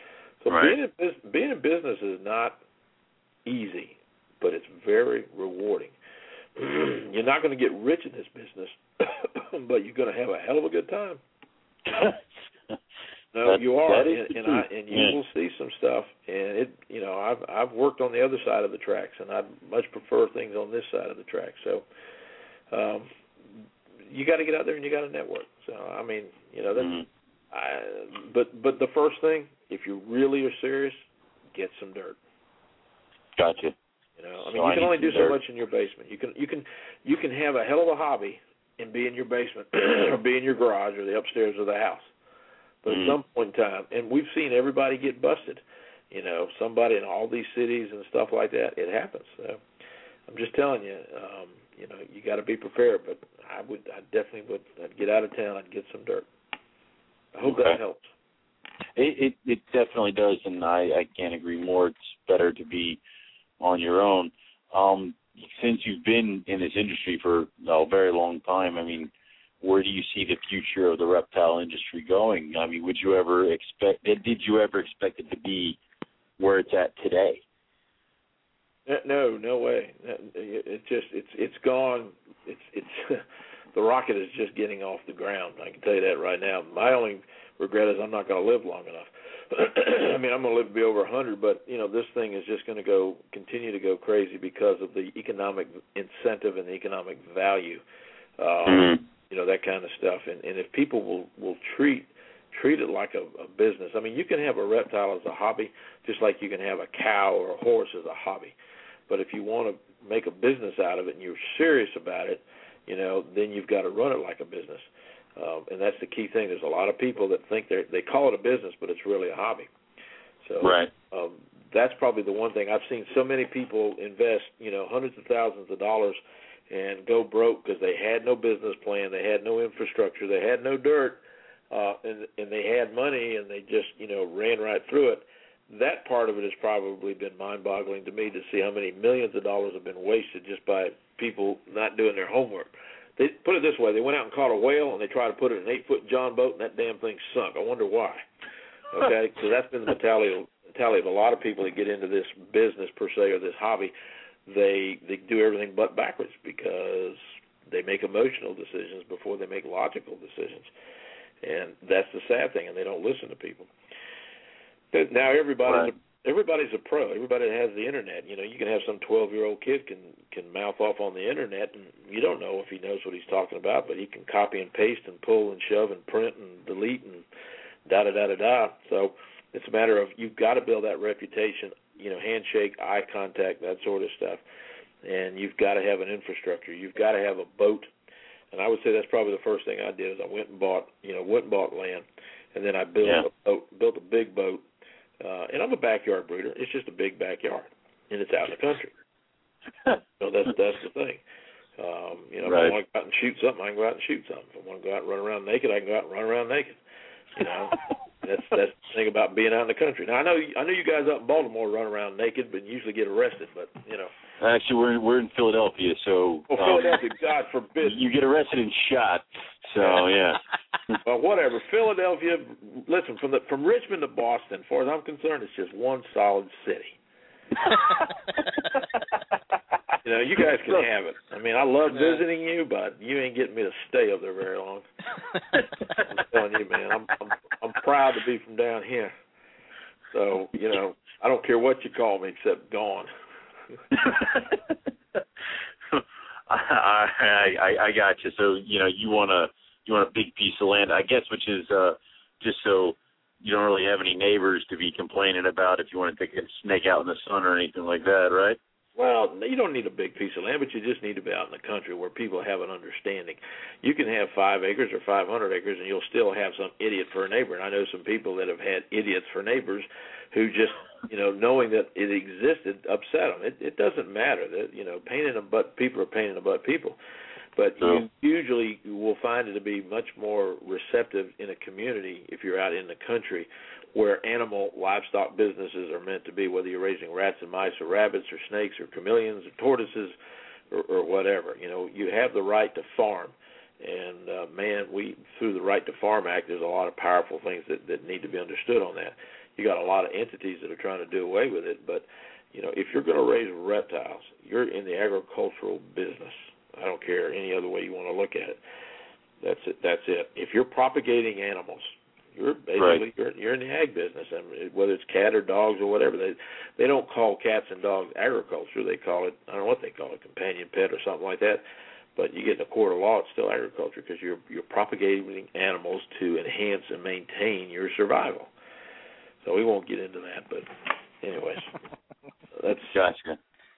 So right. being in, being in business is not easy, but it's very rewarding. You're not going to get rich in this business, but you're going to have a hell of a good time. No, that, you are, and, and, I, and you yeah. will see some stuff. And it, you know, I've I've worked on the other side of the tracks, and I much prefer things on this side of the track. So, um, you got to get out there and you got to network. So, I mean, you know, that's. Mm-hmm. I, but but the first thing, if you really are serious, get some dirt. Gotcha. You know, I mean, so you I can only do so dirt. much in your basement. You can you can you can have a hell of a hobby and be in your basement or be in your garage or the upstairs of the house. But mm-hmm. at some point in time, and we've seen everybody get busted, you know, somebody in all these cities and stuff like that, it happens. So I'm just telling you, um, you know, you got to be prepared. But I would, I definitely would I'd get out of town. I'd get some dirt. I hope okay. that helps. It, it it definitely does, and I, I can't agree more. It's better to be on your own. Um, since you've been in this industry for a very long time, I mean, where do you see the future of the reptile industry going? I mean, would you ever expect, did you ever expect it to be where it's at today? No, no way. It just, it's it's gone. It's it's the rocket is just getting off the ground. I can tell you that right now. My only regret is I'm not going to live long enough. I mean, I'm going to live to be over one hundred, but, you know, this thing is just going to go, continue to go crazy because of the economic incentive and the economic value, um, mm-hmm. you know, that kind of stuff. And, and if people will, will treat treat it like a, a business. I mean, you can have a reptile as a hobby, just like you can have a cow or a horse as a hobby. But if you want to make a business out of it and you're serious about it, you know, then you've got to run it like a business. Um, and that's the key thing. There's a lot of people that think they they call it a business, but it's really a hobby. So right. um, that's probably the one thing. I've seen so many people invest, you know, hundreds of thousands of dollars and go broke because they had no business plan, they had no infrastructure, they had no dirt, uh, and, and they had money and they just, you know, ran right through it. That part of it has probably been mind-boggling to me to see how many millions of dollars have been wasted just by people not doing their homework. They put it this way: they went out and caught a whale, and they tried to put it in an eight-foot John boat, and that damn thing sunk. I wonder why. Okay, so that's been the mentality, mentality of a lot of people that get into this business per se or this hobby. They they do everything but backwards because they make emotional decisions before they make logical decisions, and that's the sad thing. And they don't listen to people. But now everybody's. Right. A, Everybody's a pro. Everybody has the internet. You know, you can have some twelve-year-old kid can can mouth off on the internet, and you don't know if he knows what he's talking about, but he can copy and paste and pull and shove and print and delete and da da da da da. So it's a matter of you've got to build that reputation. You know, handshake, eye contact, that sort of stuff, and you've got to have an infrastructure. You've got to have a boat, and I would say that's probably the first thing I did is I went and bought you know went and bought land, and then I built yeah. a boat, built a big boat. Uh, and I'm a backyard breeder. It's just a big backyard, and it's out in the country. So that's that's the thing. Um, you know, right. if I want to go out and shoot something, I can go out and shoot something. If I want to go out and run around naked, I can go out and run around naked. You know, that's that's the thing about being out in the country. Now I know I know you guys up in Baltimore run around naked, but usually get arrested. But you know, actually we're we're in Philadelphia, so well, um, Philadelphia, God forbid, you get arrested and shot. So yeah. Well, whatever. Philadelphia, listen, from the from Richmond to Boston, as far as I'm concerned, it's just one solid city. You know, you guys can have it. I mean, I love visiting you, but you ain't getting me to stay up there very long. I'm telling you, man, I'm, I'm I'm proud to be from down here. So, you know, I don't care what you call me except gone. I, I I got you. So, you know, you want to. You want a big piece of land, I guess, which is uh, just so you don't really have any neighbors to be complaining about if you want to take a snake out in the sun or anything like that, right? Well, you don't need a big piece of land, but you just need to be out in the country where people have an understanding. You can have five acres or five hundred acres, and you'll still have some idiot for a neighbor. And I know some people that have had idiots for neighbors who just, you know, knowing that it existed, upset them. It, it doesn't matter that, you know, pain in the butt people are pain in the butt people. But you usually will find it to be much more receptive in a community if you're out in the country where animal livestock businesses are meant to be, whether you're raising rats and mice or rabbits or snakes or chameleons or tortoises or, or whatever. You know, you have the right to farm. And, uh, man, we through the Right to Farm Act, there's a lot of powerful things that, that need to be understood on that. You got a lot of entities that are trying to do away with it. But, you know, if you're going to raise reptiles, you're in the agricultural business. I don't care any other way you want to look at it. That's it. That's it. If you're propagating animals, you're basically right. you're, you're in the ag business. I mean, whether it's cat or dogs or whatever, they they don't call cats and dogs agriculture. They call it, I don't know what they call it, companion pet or something like that. But you get in a court of law, it's still agriculture because you're you're propagating animals to enhance and maintain your survival. So we won't get into that, but anyways, that's gotcha.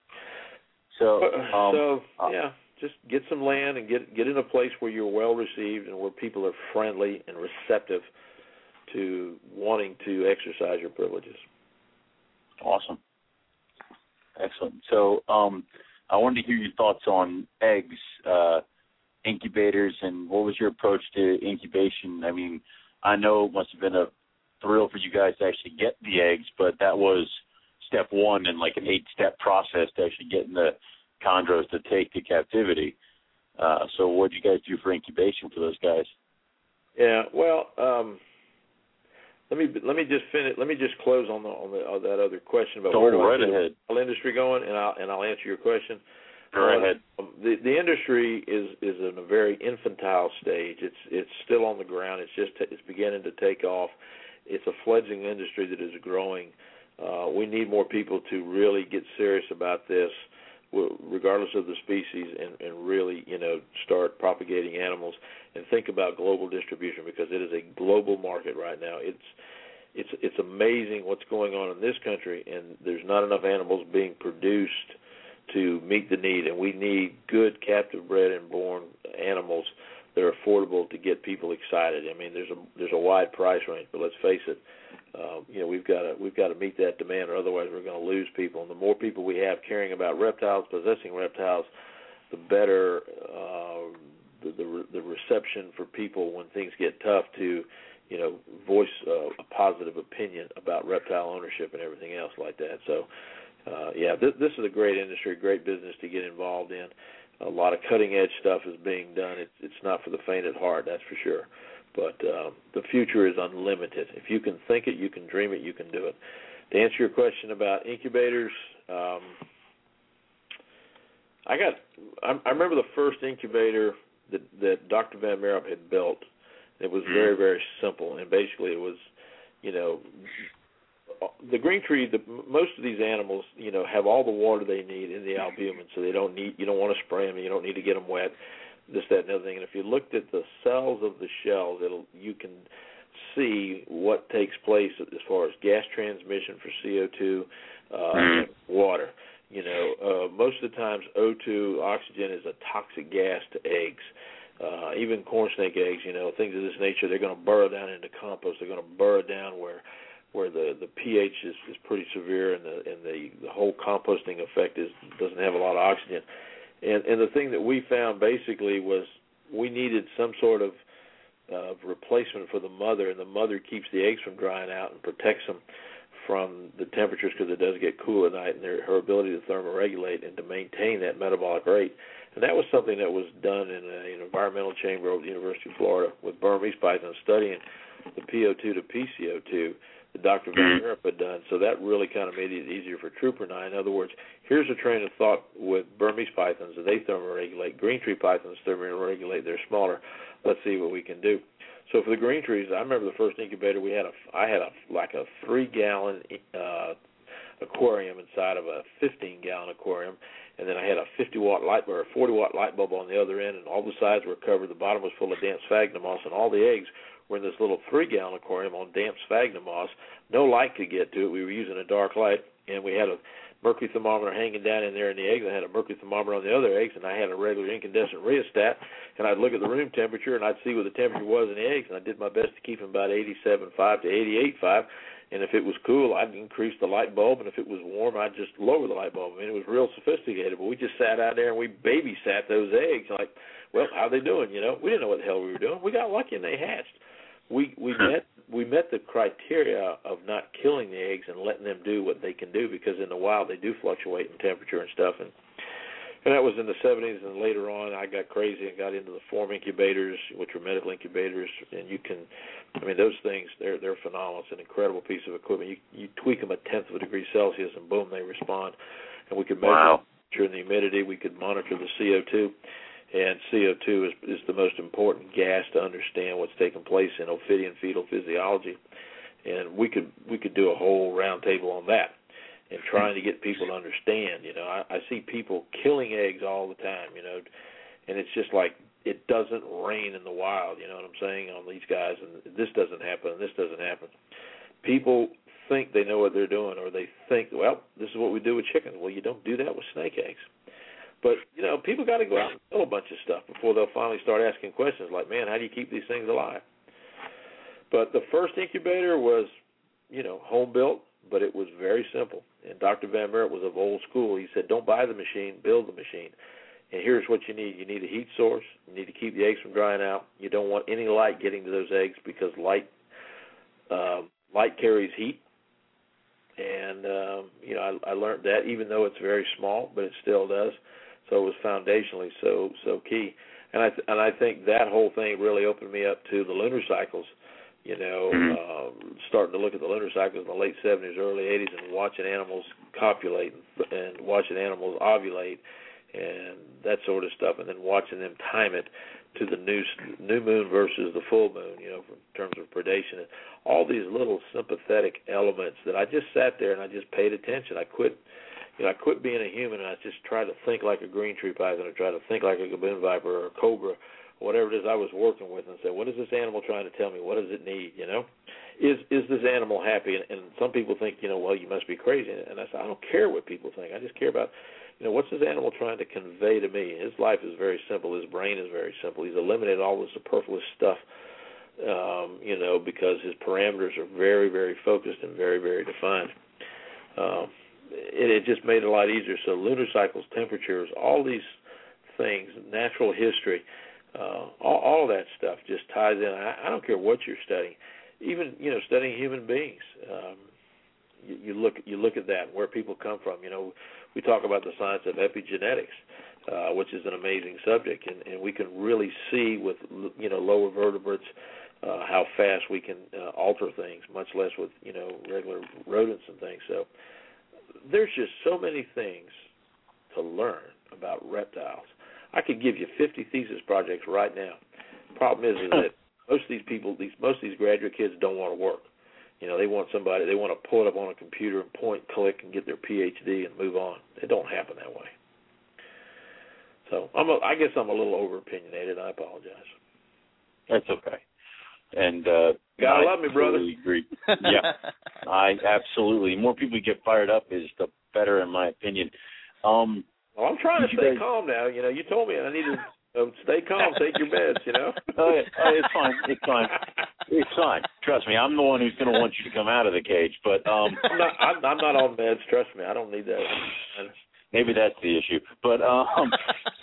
So um, so yeah. Just get some land and get get in a place where you're well received and where people are friendly and receptive to wanting to exercise your privileges. Awesome. Excellent. So um, I wanted to hear your thoughts on eggs, uh, incubators, and what was your approach to incubation? I mean, I know it must have been a thrill for you guys to actually get the eggs, but that was step one in like an eight-step process to actually getting the chondros to take to captivity. Uh, so what did you guys do for incubation for those guys? Yeah, well, um, let me let me just finish. Let me just close on the on, the, on that other question about Go where right the ahead. industry going, and I'll and I'll answer your question. Go right uh, ahead. The the industry is is in a very infantile stage. It's it's still on the ground. It's just it's beginning to take off. it's a fledgling industry that is growing. Uh, we need more people to really get serious about this, regardless of the species, and, and really, you know, start propagating animals and think about global distribution, because it is a global market right now. It's it's it's amazing what's going on in this country, and there's not enough animals being produced to meet the need, and we need good captive bred and born animals that are affordable to get people excited. I mean, there's a there's a wide price range, but let's face it, uh, you know, we've got to we've got to meet that demand, or otherwise we're going to lose people. And the more people we have caring about reptiles, possessing reptiles, the better uh, the, the the reception for people when things get tough to, you know, voice uh, a positive opinion about reptile ownership and everything else like that. So, uh, yeah, this, this is a great industry, great business to get involved in. A lot of cutting-edge stuff is being done. It's, it's not for the faint at heart, that's for sure. But uh, the future is unlimited. If you can think it, you can dream it, you can do it. To answer your question about incubators, um, I got. I, I remember the first incubator that, that Doctor Van Merup had built. It was very, very simple, and basically it was, you know, the green tree. The, most of these animals, you know, have all the water they need in the albumin, so they don't need. You don't want to spray them. You don't need to get them wet. This, that, and other thing. And if you looked at the cells of the shells, it'll you can see what takes place as far as gas transmission for C O two, uh, and water. You know, uh, most of the times O two, oxygen, is a toxic gas to eggs. Uh, even corn snake eggs, you know, things of this nature, they're going to burrow down into compost. They're going to burrow down where where the, the pH is, is pretty severe, and the and the, the whole composting effect is doesn't have a lot of oxygen. And and the thing that we found basically was we needed some sort of uh, replacement for the mother, and the mother keeps the eggs from drying out and protects them from the temperatures, because it does get cool at night, and their, her ability to thermoregulate and to maintain that metabolic rate. And that was something that was done in a, an environmental chamber over the University of Florida with Burmese pythons, studying the P O two to P C O two that Doctor Van Merup had done. So that really kind of made it easier for Trooper and I. In other words, here's a train of thought with Burmese pythons, and they thermoregulate. Green tree pythons thermoregulate. They're smaller. Let's see what we can do. So for the green trees, I remember the first incubator we had. A, I had a like a three-gallon uh, aquarium inside of a fifteen-gallon aquarium, and then I had a fifty watt light or a forty watt light bulb on the other end, and all the sides were covered. The bottom was full of damp sphagnum moss, and all the eggs were in this little three-gallon aquarium on damp sphagnum moss. No light could get to it. We were using a dark light, and we had a mercury thermometer hanging down in there in the eggs. I had a mercury thermometer on the other eggs, and I had a regular incandescent rheostat, and I'd look at the room temperature, and I'd see what the temperature was in the eggs, and I did my best to keep them about eighty-seven point five to eighty-eight point five, and if it was cool, I'd increase the light bulb, and if it was warm, I'd just lower the light bulb. I mean, it was real sophisticated, but we just sat out there, and we babysat those eggs, like, well, how are they doing, you know? We didn't know what the hell we were doing. We got lucky, and they hatched. We we met we met the criteria of not killing the eggs and letting them do what they can do, because in the wild they do fluctuate in temperature and stuff. And and that was in the seventies, and later on I got crazy and got into the form incubators, which were medical incubators. And you can, I mean, those things, they're they're phenomenal. It's an incredible piece of equipment. You you tweak them a tenth of a degree Celsius, and boom, they respond. And we could measure wow. the temperature and the humidity. We could monitor the C O two. And C O two is, is the most important gas to understand what's taking place in ophidian fetal physiology. And we could we could do a whole round table on that, and trying to get people to understand. You know, I, I see people killing eggs all the time, you know, and it's just like it doesn't rain in the wild, you know what I'm saying, on these guys, and this doesn't happen and this doesn't happen. People think they know what they're doing, or they think, well, this is what we do with chickens. Well, you don't do that with snake eggs. But, you know, people got to go out and kill a bunch of stuff before they'll finally start asking questions like, man, how do you keep these things alive? But the first incubator was, you know, home built, but it was very simple. And Doctor Van Merup was of old school. He said, don't buy the machine, build the machine. And here's what you need. You need a heat source. You need to keep the eggs from drying out. You don't want any light getting to those eggs, because light uh, light carries heat. And, um, you know, I, I learned that, even though it's very small, but it still does. So it was foundationally so so key, and I th- and I think that whole thing really opened me up to the lunar cycles. You know, mm-hmm. uh, starting to look at the lunar cycles in the late seventies, early eighties, and watching animals copulate and, and watching animals ovulate and that sort of stuff, and then watching them time it to the new new moon versus the full moon, you know, in terms of predation, and all these little sympathetic elements that I just sat there and I just paid attention. I quit, you know, I quit being a human and I just tried to think like a green tree python, or try to think like a gaboon viper or a cobra, or whatever it is I was working with, and say, what is this animal trying to tell me? What does it need? You know, is is this animal happy? And, and some people think, you know, well, you must be crazy. And I said, I don't care what people think. I just care about, you know, what's this animal trying to convey to me? His life is very simple. His brain is very simple. He's eliminated all the superfluous stuff, um, you know, because his parameters are very, very focused and very, very defined. Um, it, it just made it a lot easier. So lunar cycles, temperatures, all these things, natural history, uh, all, all of that stuff just ties in. I, I don't care what you're studying, even, you know, studying human beings. Um, you, you look you look at that, where people come from. You know, we talk about the science of epigenetics, uh, which is an amazing subject, and, and we can really see with, you know, lower vertebrates uh, how fast we can uh, alter things, much less with, you know, regular rodents and things. So there's just so many things to learn about reptiles. I could give you fifty thesis projects right now. Problem is, is that most of these people, these most of these graduate kids don't want to work. You know, they want somebody, they want to pull it up on a computer and point, click, and get their P H D and move on. It don't happen that way. So I'm a, I guess I'm a little over-opinionated. I apologize. That's okay. And uh, gotta I love me, brother. Totally agree. Yeah, I absolutely. The more people get fired up, is the better, in my opinion. Um, well, I'm trying to stay guys... calm now. You know, you told me I needed to uh, stay calm, take your meds. You know. Oh, yeah. Oh, it's fine. It's fine. It's fine. Trust me, I'm the one who's going to want you to come out of the cage. But um, I'm not. I'm, I'm not on meds. Trust me, I don't need that. Maybe that's the issue. But um,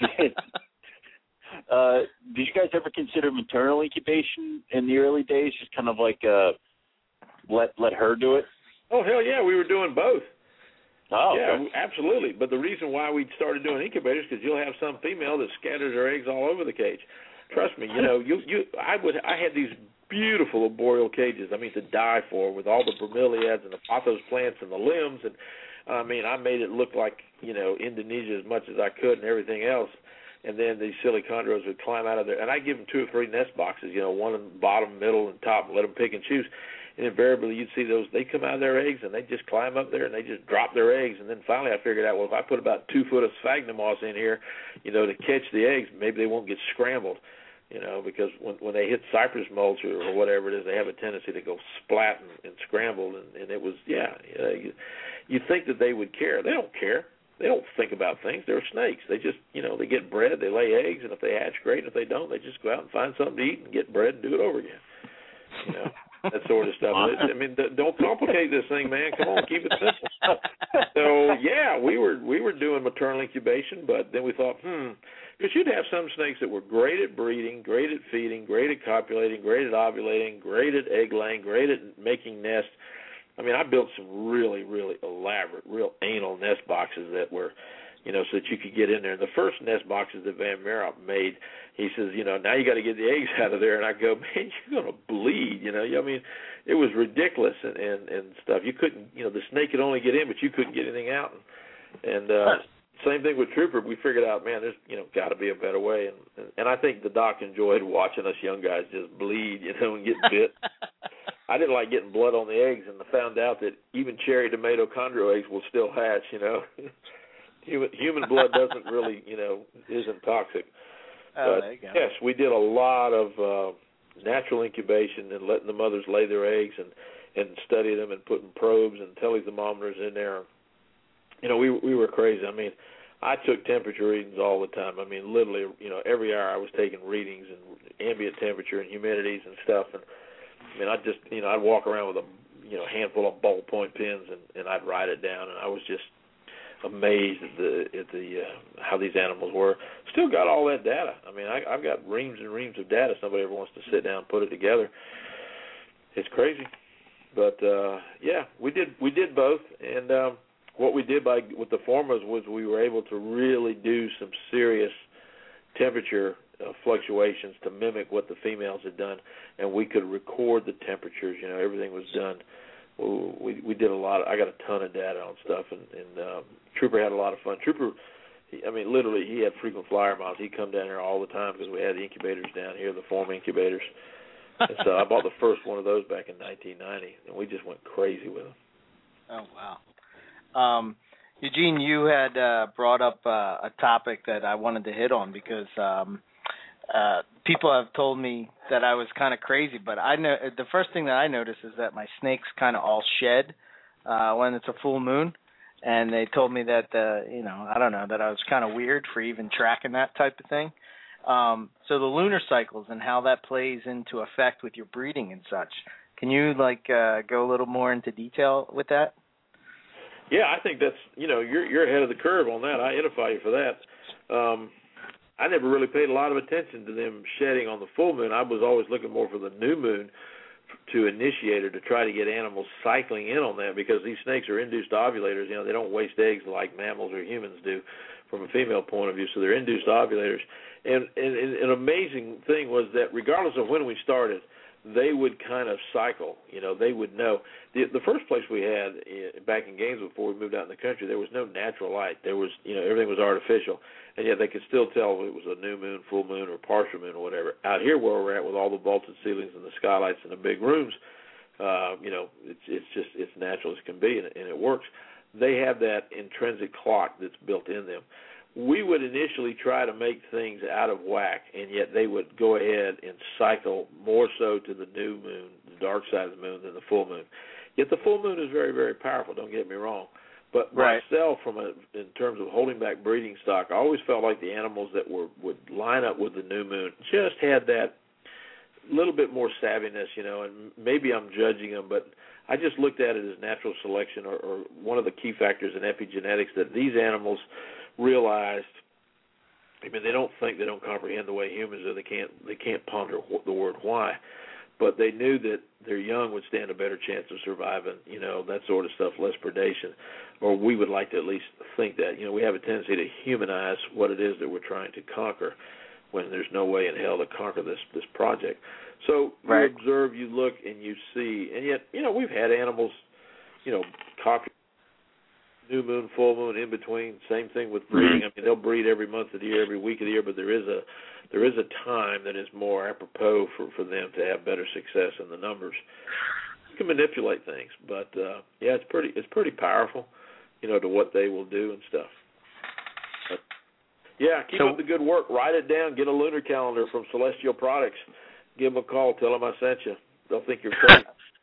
uh, did you guys ever consider maternal incubation in the early days? Just kind of like uh, let let her do it. Oh hell yeah, we were doing both. Oh yeah, okay. Absolutely. But the reason why we started doing incubators, because you'll have some female that scatters her eggs all over the cage. Trust me, you know, you you I would I had these beautiful arboreal cages, I mean, to die for, with all the bromeliads and the pothos plants and the limbs, and I mean, I made it look like, you know, Indonesia as much as I could and everything else. And then these silly chondros would climb out of there, and I give them two or three nest boxes, you know, one in the bottom, middle, and top, and let them pick and choose. And invariably, you'd see those, they come out of their eggs, and they just climb up there, and they just drop their eggs. And then finally I figured out, well, if I put about two foot of sphagnum moss in here, you know, to catch the eggs, maybe they won't get scrambled. You know, because when when they hit cypress mulch or, or whatever it is, they have a tendency to go splat and, and scramble. And, and it was, yeah, you know, you, you think that they would care. They don't care. They don't think about things. They're snakes. They just, you know, they get bred, they lay eggs, and if they hatch, great. And if they don't, they just go out and find something to eat and get bred and do it over again. You know, that sort of stuff. I mean, don't complicate this thing, man. Come on, keep it simple. So, yeah, we were we were doing maternal incubation, but then we thought, hmm, because you'd have some snakes that were great at breeding, great at feeding, great at copulating, great at ovulating, great at egg laying, great at making nests. I mean, I built some really, really elaborate, real anal nest boxes that were, you know, so that you could get in there. And the first nest boxes that Van Merop made, he says, you know, now you got to get the eggs out of there. And I go, man, you're going to bleed, you know. I mean, it was ridiculous and, and, and stuff. You couldn't, you know, the snake could only get in, but you couldn't get anything out. And, and uh, same thing with Trooper. We figured out, man, there's, you know, got to be a better way. And, and I think the doc enjoyed watching us young guys just bleed, you know, and get bit. I didn't like getting blood on the eggs, and I found out that even cherry tomato chondro eggs will still hatch, you know. human, human blood doesn't really, you know, isn't toxic. Oh, but, there you go. yes, we did a lot of uh, natural incubation and letting the mothers lay their eggs and, and study them and putting probes and telethermometers in there. You know, we we were crazy. I mean, I took temperature readings all the time. I mean, literally, you know, every hour I was taking readings and ambient temperature and humidities and stuff. And I mean, I just, you know, I'd walk around with a, you know, handful of ballpoint pens and, and I'd write it down. And I was just amazed at the at the uh, how these animals were. Still got all that data. I mean, I, I've got reams and reams of data. If somebody ever wants to sit down and put it together, it's crazy. But uh, yeah, we did we did both. And um, what we did by with the formulas was we were able to really do some serious temperature Uh, fluctuations to mimic what the females had done, and we could record the temperatures. You know, everything was done. We we did a lot. Of, I got a ton of data on stuff, and, and um, Trooper had a lot of fun. Trooper he, I mean, literally, he had frequent flyer miles. He'd come down here all the time because we had the incubators down here, the form incubators. And so I bought the first one of those back in nineteen ninety, and we just went crazy with them. Oh, wow. Um, Eugene, you had uh, brought up uh, a topic that I wanted to hit on because um, uh, people have told me that I was kind of crazy, but I know the first thing that I notice is that my snakes kind of all shed uh, when it's a full moon, and they told me that, uh, you know, I don't know, that I was kind of weird for even tracking that type of thing. Um, so the lunar cycles and how that plays into effect with your breeding and such. Can you, like, uh, go a little more into detail with that? Yeah, I think that's, you know, you're you're ahead of the curve on that. I edify you for that. Um, I never really paid a lot of attention to them shedding on the full moon. I was always looking more for the new moon to initiate or to try to get animals cycling in on that, because these snakes are induced ovulators. You know, they don't waste eggs like mammals or humans do from a female point of view, so they're induced ovulators. And, and, and an amazing thing was that regardless of when we started, they would kind of cycle. You know, they would know. The, the first place we had uh, back in Gainesville before we moved out in the country, there was no natural light. There was, you know, everything was artificial, and yet they could still tell if it was a new moon, full moon, or partial moon or whatever. Out here where we're at with all the vaulted ceilings and the skylights and the big rooms, uh, you know, it's it's just it's natural as can be, and, and it works. They have that intrinsic clock that's built in them. We would initially try to make things out of whack, and yet they would go ahead and cycle more so to the new moon, the dark side of the moon, than the full moon. Yet the full moon is very, very powerful, don't get me wrong. But right. myself, from a, in terms of holding back breeding stock, I always felt like the animals that were would line up with the new moon just had that little bit more savviness, you know, and maybe I'm judging them, but I just looked at it as natural selection, or, or one of the key factors in epigenetics, that these animals realized, I mean, they don't think, they don't comprehend the way humans do. They can't they can't ponder the word why, but they knew that their young would stand a better chance of surviving, you know, that sort of stuff, less predation, or we would like to at least think that. You know, we have a tendency to humanize what it is that we're trying to conquer when there's no way in hell to conquer this this project. So right. you observe, you look, and you see, and yet, you know, we've had animals, you know, copy new moon, full moon, in between. Same thing with breeding. I mean, they'll breed every month of the year, every week of the year, but there is a there is a time that is more apropos for, for them to have better success in the numbers. You can manipulate things, but uh, yeah, it's pretty it's pretty powerful, you know, to what they will do and stuff. But, yeah, keep so, up the good work. Write it down. Get a lunar calendar from Celestial Products. Give them a call. Tell them I sent you. They'll think you're crazy.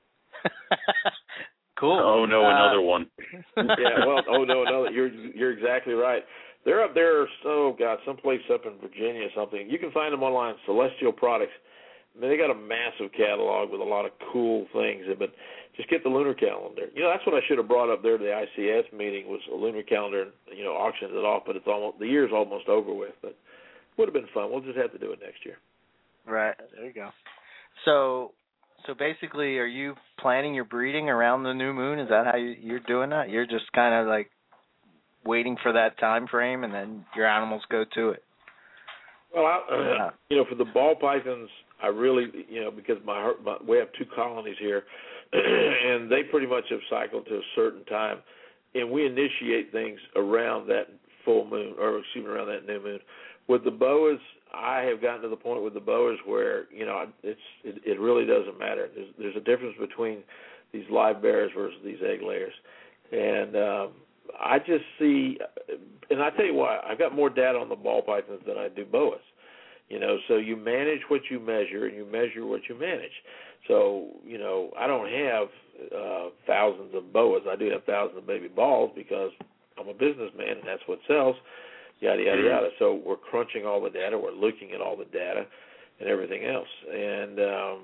Cool. Oh no, uh, another one. Yeah, well, oh no, no, you're you're exactly right. They're up there, oh God, someplace up in Virginia or something. You can find them online, Celestial Products. I mean, they got a massive catalog with a lot of cool things, but just get the lunar calendar. You know, that's what I should have brought up there to the I C S meeting, was a lunar calendar, and, you know, auctioned it off, but it's almost, the year's almost over with, but it would have been fun. We'll just have to do it next year. Right, there you go. So, so basically, are you planning your breeding around the new moon? Is that how you, you're doing that? You're just kind of like waiting for that time frame, and then your animals go to it? Well, I, uh, yeah. you know, for the ball pythons, I really, you know, because my, my we have two colonies here, and they pretty much have cycled to a certain time, and we initiate things around that full moon, or excuse me, around that new moon. With the boas, I have gotten to the point with the boas where, you know, it's it, it really doesn't matter. There's, there's a difference between these live bears versus these egg layers, and um, I just see, and I tell you what, I've got more data on the ball pythons than I do boas. You know, so you manage what you measure, and you measure what you manage. So, you know, I don't have uh, thousands of boas. I do have thousands of baby balls because I'm a businessman, and that's what sells, yada, yada, yada. So we're crunching all the data. We're looking at all the data and everything else. And um,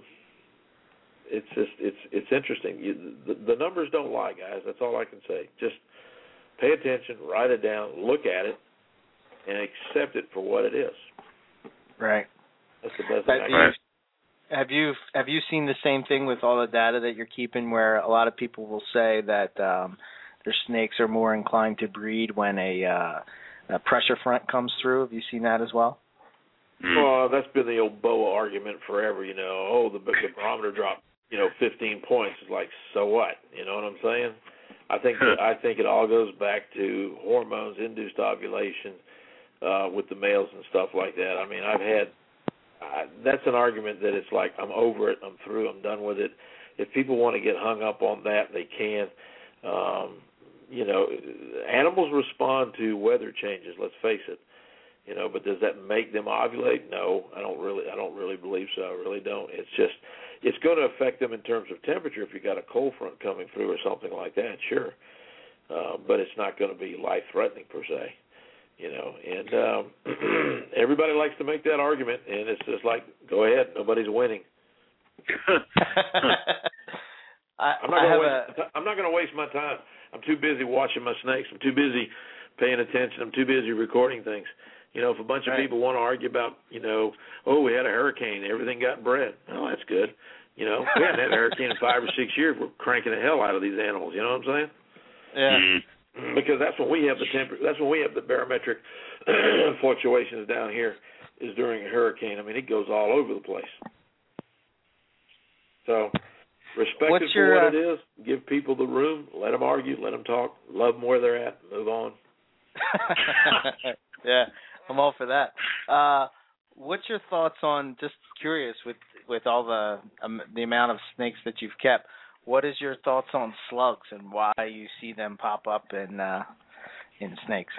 it's just, it's it's interesting. You, the, the numbers don't lie, guys. That's all I can say. Just pay attention, write it down, look at it, and accept it for what it is. Right. That's the best thing I can. Have you have you seen the same thing with all the data that you're keeping, where a lot of people will say that um, their snakes are more inclined to breed when a, uh, a pressure front comes through? Have you seen that as well? Well, that's been the old boa argument forever. You know, oh, the, the barometer dropped, you know, fifteen points. It's like, so what? You know what I'm saying? I think that, I think it all goes back to hormones, induced ovulation, uh, with the males and stuff like that. I mean, I've had uh, that's an argument that it's like I'm over it, I'm through, I'm done with it. If people want to get hung up on that, they can. Um, you know, animals respond to weather changes. Let's face it. You know, but does that make them ovulate? No, I don't really. I don't really believe so. I really don't. It's just, it's going to affect them in terms of temperature if you got a cold front coming through or something like that. Sure, uh, but it's not going to be life-threatening per se. You know, and um, everybody likes to make that argument, and it's just like, go ahead, nobody's winning. I, I'm not I going to have waste. a... I'm not going to waste my time. I'm too busy watching my snakes. I'm too busy paying attention. I'm too busy recording things. You know, if a bunch of right. people want to argue about, you know, oh, we had a hurricane, everything got bred. Oh, that's good. You know, we haven't had a hurricane in five or six years. We're cranking the hell out of these animals. You know what I'm saying? Yeah. Mm-hmm. Because that's when we have the temper. That's when we have the barometric fluctuations down here. Is during a hurricane. I mean, it goes all over the place. So, respect What's it for your, what uh, it is. Give people the room. Let them argue. Let them talk. Love them where they're at. Move on. Yeah. I'm all for that. Uh, what's your thoughts on, just curious, with, with all the um, the amount of snakes that you've kept, what is your thoughts on slugs and why you see them pop up in uh, in snakes?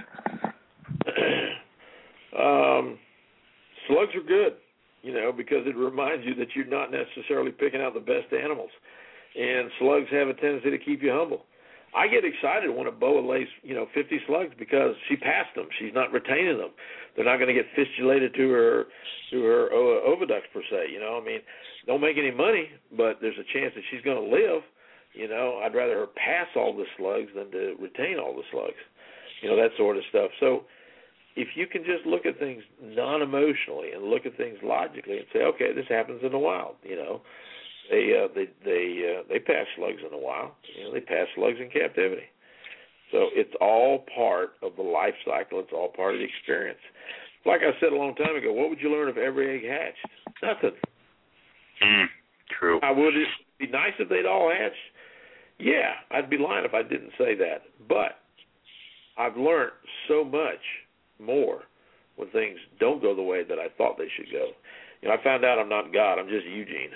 um, slugs are good, you know, because it reminds you that you're not necessarily picking out the best animals. And slugs have a tendency to keep you humble. I get excited when a boa lays, you know, fifty slugs because she passed them. She's not retaining them. They're not going to get fistulated to her to her oviducts per se. You know, I mean, don't make any money, but there's a chance that she's going to live. You know, I'd rather her pass all the slugs than to retain all the slugs. You know, that sort of stuff. So if you can just look at things non-emotionally and look at things logically and say, okay, this happens in the wild. You know. They uh, they they uh, they pass slugs in the wild. You know, they pass slugs in captivity. So it's all part of the life cycle. It's all part of the experience. Like I said a long time ago, what would you learn if every egg hatched? Nothing. Mm, true. I would it be nice if they'd all hatched? Yeah, I'd be lying if I didn't say that. But I've learned so much more when things don't go the way that I thought they should go. You know, I found out I'm not God. I'm just Eugene.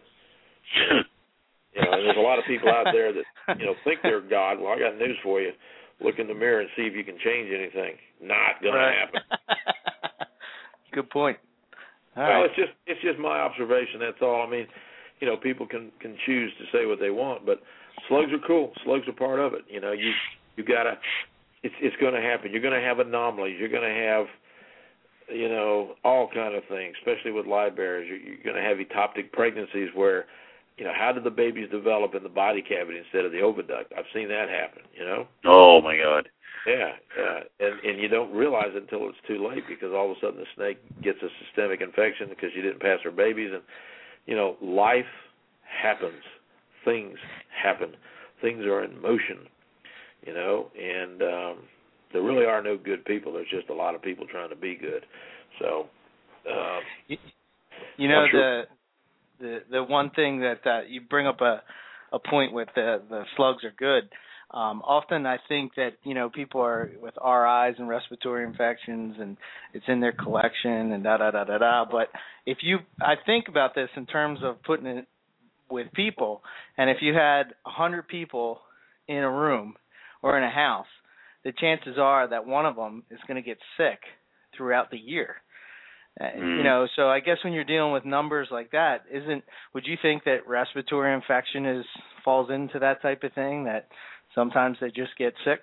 You know, and there's a lot of people out there that, you know, think they're God. Well, I got news for you. Look in the mirror and see if you can change anything. Not going right. to happen. Good point. All well, right. it's just it's just my observation. That's all. I mean, you know, people can, can choose to say what they want, but slugs are cool. Slugs are part of it. You know, you you gotta. It's it's going to happen. You're going to have anomalies. You're going to have, you know, all kind of things, especially with live bearers. You're, you're going to have ectopic pregnancies where, you know, how did the babies develop in the body cavity instead of the oviduct? I've seen that happen, you know? Oh, my God. Yeah, yeah. And, and you don't realize it until it's too late because all of a sudden the snake gets a systemic infection because you didn't pass her babies. And, you know, life happens. Things happen. Things are in motion, you know? And um, there really are no good people. There's just a lot of people trying to be good. So, um, you, you know, sure. the... The the one thing that uh, you bring up a a point with the the slugs are good. Um, often I think that, you know, people are with R Is and respiratory infections and it's in their collection and da da da da da. But if you, I think about this in terms of putting it with people, and if you had a hundred people in a room or in a house, the chances are that one of them is going to get sick throughout the year. You know, so I guess when you're dealing with numbers like that, isn't would you think that respiratory infection is falls into that type of thing, that sometimes they just get sick?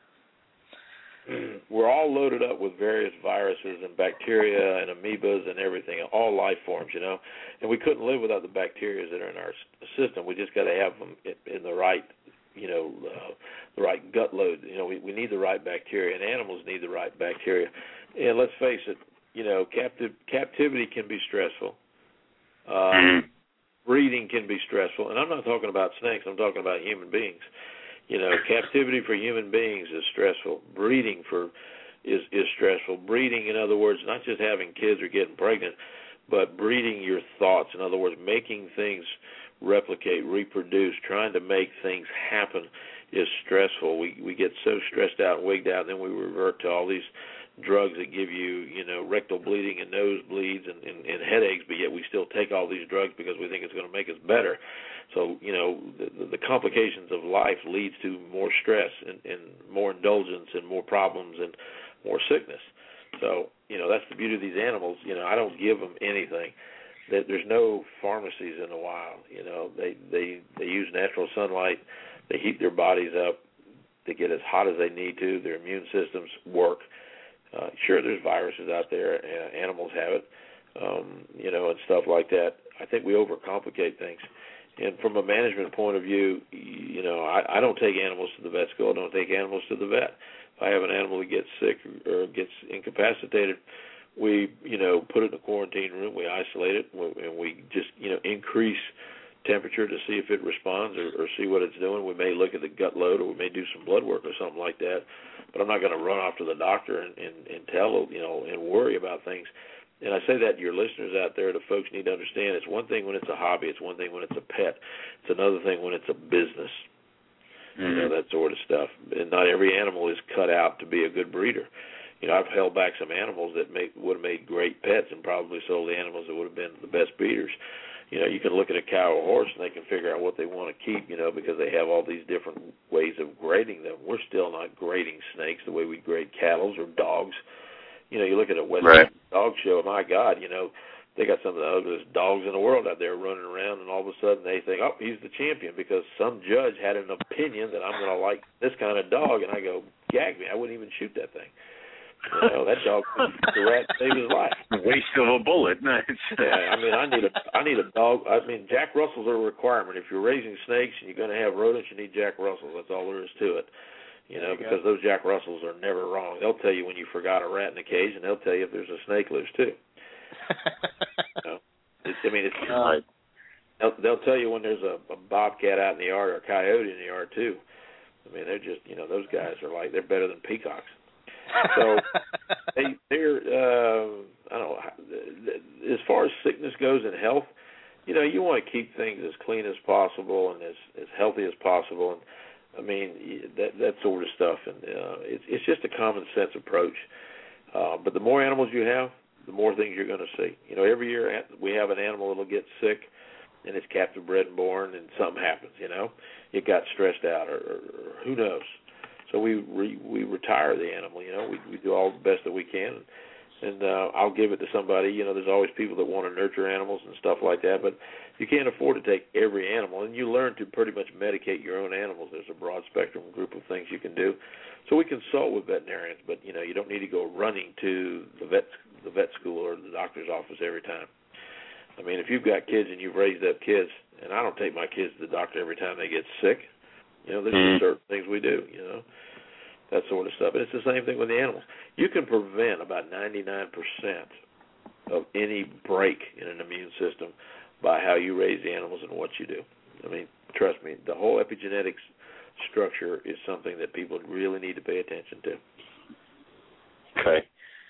We're all loaded up with various viruses and bacteria and amoebas and everything, all life forms, you know, and we couldn't live without the bacteria that are in our system. We just got to have them in the right, you know, uh, the right gut load. You know, we, we need the right bacteria, and animals need the right bacteria. And let's face it, you know, captive, captivity can be stressful. Um, mm-hmm. Breeding can be stressful. And I'm not talking about snakes. I'm talking about human beings. You know, captivity for human beings is stressful. Breeding for is, is stressful. Breeding, in other words, not just having kids or getting pregnant, but breeding your thoughts. In other words, making things replicate, reproduce, trying to make things happen is stressful. We we get so stressed out and wigged out, and then we revert to all these drugs that give you, you know, rectal bleeding and nosebleeds and, and, and headaches, but yet we still take all these drugs because we think it's going to make us better. So, you know, the, the complications of life leads to more stress and, and more indulgence and more problems and more sickness. So, you know, that's the beauty of these animals. You know, I don't give them anything. That there's no pharmacies in the wild. You know, they, they, they use natural sunlight. They heat their bodies up. They get as hot as they need to. Their immune systems work. Uh, sure, there's viruses out there. Uh, animals have it, um, you know, and stuff like that. I think we overcomplicate things. And from a management point of view, you know, I, I don't take animals to the vet school. I don't take animals to the vet. If I have an animal that gets sick or gets incapacitated, we, you know, put it in a quarantine room. We isolate it, and we just, you know, increase temperature to see if it responds or, or see what it's doing. We may look at the gut load, or we may do some blood work or something like that. But I'm not going to run off to the doctor and, and, and tell, you know, and worry about things. And I say that to your listeners out there, the folks need to understand it's one thing when it's a hobby, it's one thing when it's a pet, it's another thing when it's a business, mm-hmm. you know, that sort of stuff. And not every animal is cut out to be a good breeder. You know, I've held back some animals that make, would have made great pets and probably sold the animals that would have been the best breeders. You know, you can look at a cow or horse and they can figure out what they want to keep, you know, because they have all these different ways of grading them. We're still not grading snakes the way we grade cattle or dogs. You know, you look at a Western right. dog show, my God, you know, they got some of the ugliest dogs in the world out there running around, and all of a sudden they think, oh, he's the champion because some judge had an opinion that I'm going to like this kind of dog, and I go, gag me, I wouldn't even shoot that thing. You know, that dog, the rat saved his life. Waste of a bullet. yeah, I mean, I need a, I need a dog. I mean, Jack Russells are a requirement. If you're raising snakes and you're going to have rodents, you need Jack Russells. That's all there is to it. You know, you because go. those Jack Russells are never wrong. They'll tell you when you forgot a rat in the cage, and they'll tell you if there's a snake loose too. you know, it's, I mean, it's uh, they'll, they'll tell you when there's a, a bobcat out in the yard or a coyote in the yard too. I mean, they're just, you know, those guys are like, they're better than peacocks. So they, they're, uh, I don't know, as far as sickness goes and health, you know, you want to keep things as clean as possible and as, as healthy as possible. And I mean, that that sort of stuff. And uh, it's, it's just a common sense approach. Uh, but the more animals you have, the more things you're going to see. You know, every year we have an animal that will get sick, and it's captive bred and born, and something happens, you know. It got stressed out, or, or, or who knows. So we re, we retire the animal, you know. We we do all the best that we can, and uh, I'll give it to somebody. You know, there's always people that want to nurture animals and stuff like that, but you can't afford to take every animal, and you learn to pretty much medicate your own animals. There's a broad spectrum group of things you can do. So we consult with veterinarians, but, you know, you don't need to go running to the vet, the vet school or the doctor's office every time. I mean, if you've got kids and you've raised up kids, and I don't take my kids to the doctor every time they get sick, you know, there's mm-hmm. certain things we do, you know, that sort of stuff. And it's the same thing with the animals. You can prevent about ninety-nine percent of any break in an immune system by how you raise the animals and what you do. I mean, trust me, the whole epigenetics structure is something that people really need to pay attention to. Okay.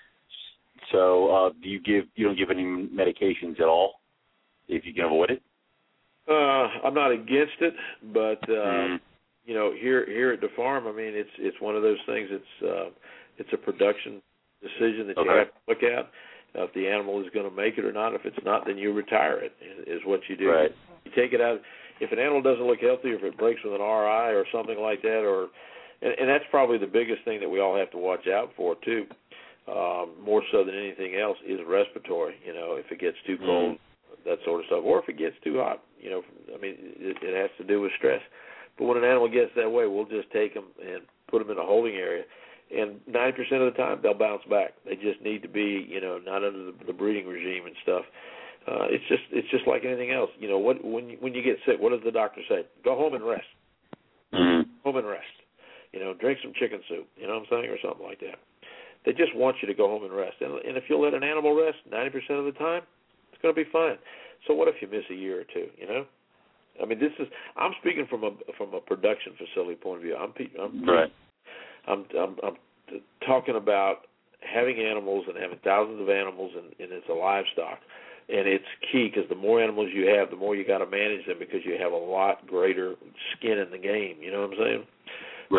So, uh, do you give you don't give any medications at all if you can avoid it? Uh, I'm not against it, but uh, mm. you know, here here at the farm, I mean, it's it's one of those things. It's uh, it's a production decision that okay. you have to look at. Uh, if the animal is going to make it or not. If it's not, then you retire it. Is what you do. Right. You take it out. If an animal doesn't look healthy, or if it breaks with an R I or something like that, or and, and that's probably the biggest thing that we all have to watch out for too. Um, more so than anything else is respiratory. You know, if it gets too cold, mm. that sort of stuff, or if it gets too hot. You know, I mean, it, it has to do with stress. But when an animal gets that way, we'll just take them and put them in a holding area, and ninety percent of the time they'll bounce back. They just need to be, you know, not under the, the breeding regime and stuff. Uh, it's just it's just like anything else. You know, what when you, when you get sick, what does the doctor say? Go home and rest. Mm. Home and rest. You know, drink some chicken soup. You know what I'm saying, or something like that. They just want you to go home and rest. And, and if you let an animal rest ninety percent of the time, it's going to be fine. So what if you miss a year or two, you know? I mean, this is I'm speaking from a from a production facility point of view. I'm I'm right. I'm, I'm, I'm talking about having animals and having thousands of animals, and, and it's a livestock. And it's key because the more animals you have, the more you got to manage them because you have a lot greater skin in the game. You know what I'm saying? Right. So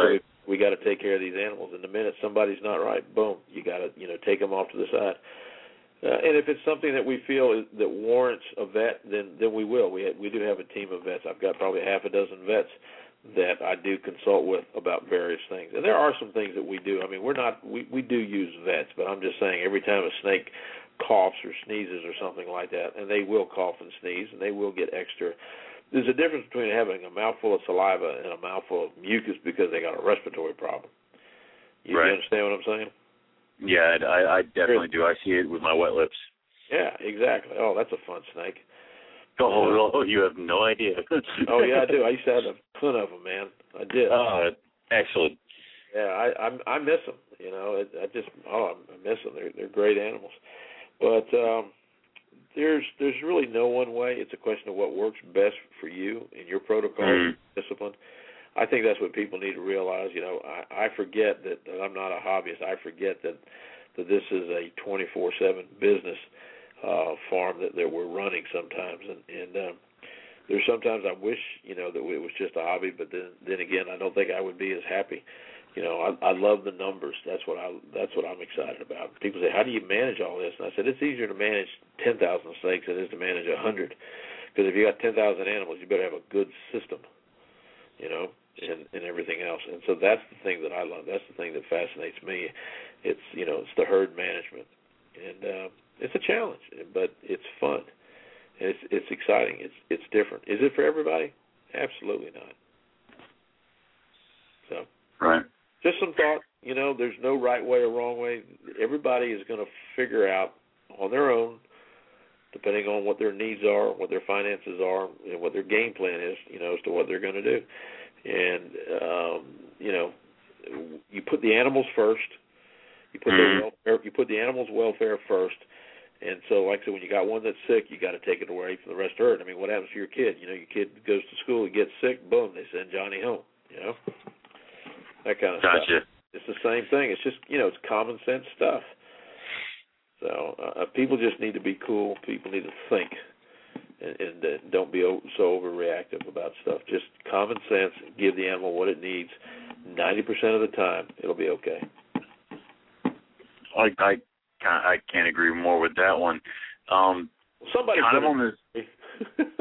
we got to take care of these animals. And the minute somebody's not right, boom, you got to, you know, take them off to the side. Uh, and if it's something that we feel is, that warrants a vet, then then we will. We we do have a team of vets. I've got probably half a dozen vets that I do consult with about various things. And there are some things that we do. I mean, we're not we, we do use vets, but I'm just saying every time a snake coughs or sneezes or something like that, and they will cough and sneeze, and they will get extra. There's a difference between having a mouthful of saliva and a mouthful of mucus because they got a respiratory problem. You, right. you understand what I'm saying? Yeah, I, I definitely do. I see it with my wet lips. Yeah, exactly. Oh, that's a fun snake. Oh, oh you have no idea. Oh, yeah, I do. I used to have a ton of them, man. I did. Oh, excellent. Yeah, I I, I miss them. You know, I, I just oh, I miss them. They're they're great animals. But um, there's there's really no one way. It's a question of what works best for you and your protocol, mm. discipline. I think that's what people need to realize. You know, I, I forget that, that I'm not a hobbyist. I forget that that this is a twenty-four seven business uh, farm that, that we're running sometimes. And, and um, there's sometimes I wish, you know, that it was just a hobby. But then, then again, I don't think I would be as happy. You know, I, I love the numbers. That's what I that's what I'm excited about. People say, how do you manage all this? And I said, it's easier to manage ten thousand snakes than it is to manage one hundred. Because if you got ten thousand animals, you better have a good system. You know. And, and everything else. And so that's the thing that I love. That's the thing that fascinates me. It's, you know, it's the herd management. And uh, it's a challenge, but it's fun. And it's it's exciting. It's it's different. Is it for everybody? Absolutely not. So, right. Just some thought. You know, there's no right way or wrong way. Everybody is going to figure out on their own, depending on what their needs are, what their finances are, and what their game plan is, you know, as to what they're going to do. And, um, you know, you put the animals first. You put mm-hmm. their welfare, you put the animals' welfare first. And so, like I said, when you got one that's sick, you got to take it away from the rest of the herd. I mean, what happens to your kid? You know, your kid goes to school, he gets sick, boom, they send Johnny home, you know, that kind of gotcha. stuff. It's the same thing. It's just, you know, it's common sense stuff. So uh, people just need to be cool. People need to think. And, and uh, don't be so overreactive about stuff. Just common sense. Give the animal what it needs. Ninety percent of the time, it'll be okay. I I can't, I can't agree more with that one. Um, Somebody kind of on the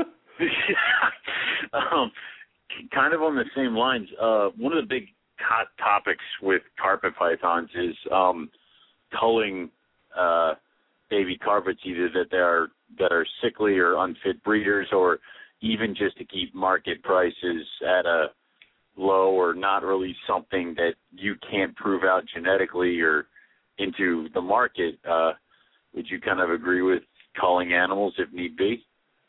um, kind of on the same lines. Uh, one of the big hot topics with carpet pythons is um, culling uh, baby carpets, either that they are that are sickly or unfit breeders, or even just to keep market prices at a low or not really something that you can't prove out genetically or into the market. Uh, would you kind of agree with culling animals if need be?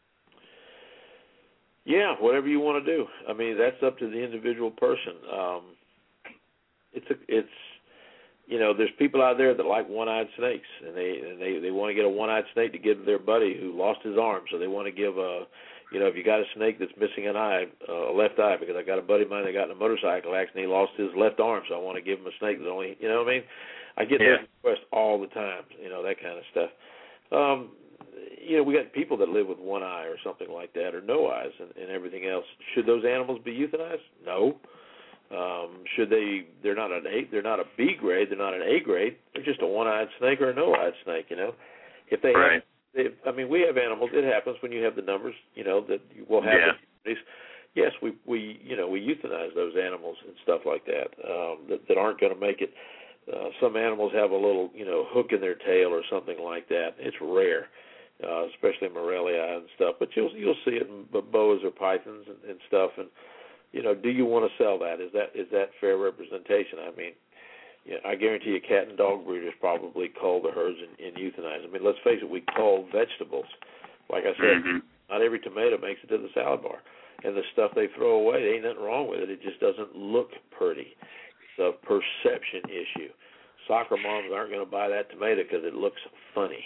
Yeah, whatever you want to do. I mean, that's up to the individual person. Um, it's a, it's You know, there's people out there that like one-eyed snakes, and they and they, they want to get a one-eyed snake to give their buddy who lost his arm. So they want to give a, you know, if you got a snake that's missing an eye, uh, a left eye, because I got a buddy of mine that got in a motorcycle accident, he lost his left arm, so I want to give him a snake that's only, you know what I mean? I get yeah. those requests all the time, you know, that kind of stuff. Um, you know, we got people that live with one eye or something like that, or no eyes, and, and everything else. Should those animals be euthanized? No. Um, should they? They're not an A. They're not a B grade. They're not an A grade. They're just a one-eyed snake or a no-eyed snake. You know, if they right. have, if, I mean, we have animals. It happens when you have the numbers. You know that you will have. Yeah. Yes, we we you know we euthanize those animals and stuff like that um, that, that aren't going to make it. Uh, some animals have a little you know hook in their tail or something like that. It's rare, uh, especially Morelia and stuff. But you'll you'll see it in boas or pythons and, and stuff. And you know, do you want to sell that? Is that is that fair representation? I mean, yeah, I guarantee you, cat and dog breeders probably cull the herds and, and euthanize. I mean, let's face it, we cull vegetables. Like I said, mm-hmm. not every tomato makes it to the salad bar. And the stuff they throw away, there ain't nothing wrong with it. It just doesn't look pretty. It's a perception issue. Soccer moms aren't going to buy that tomato because it looks funny.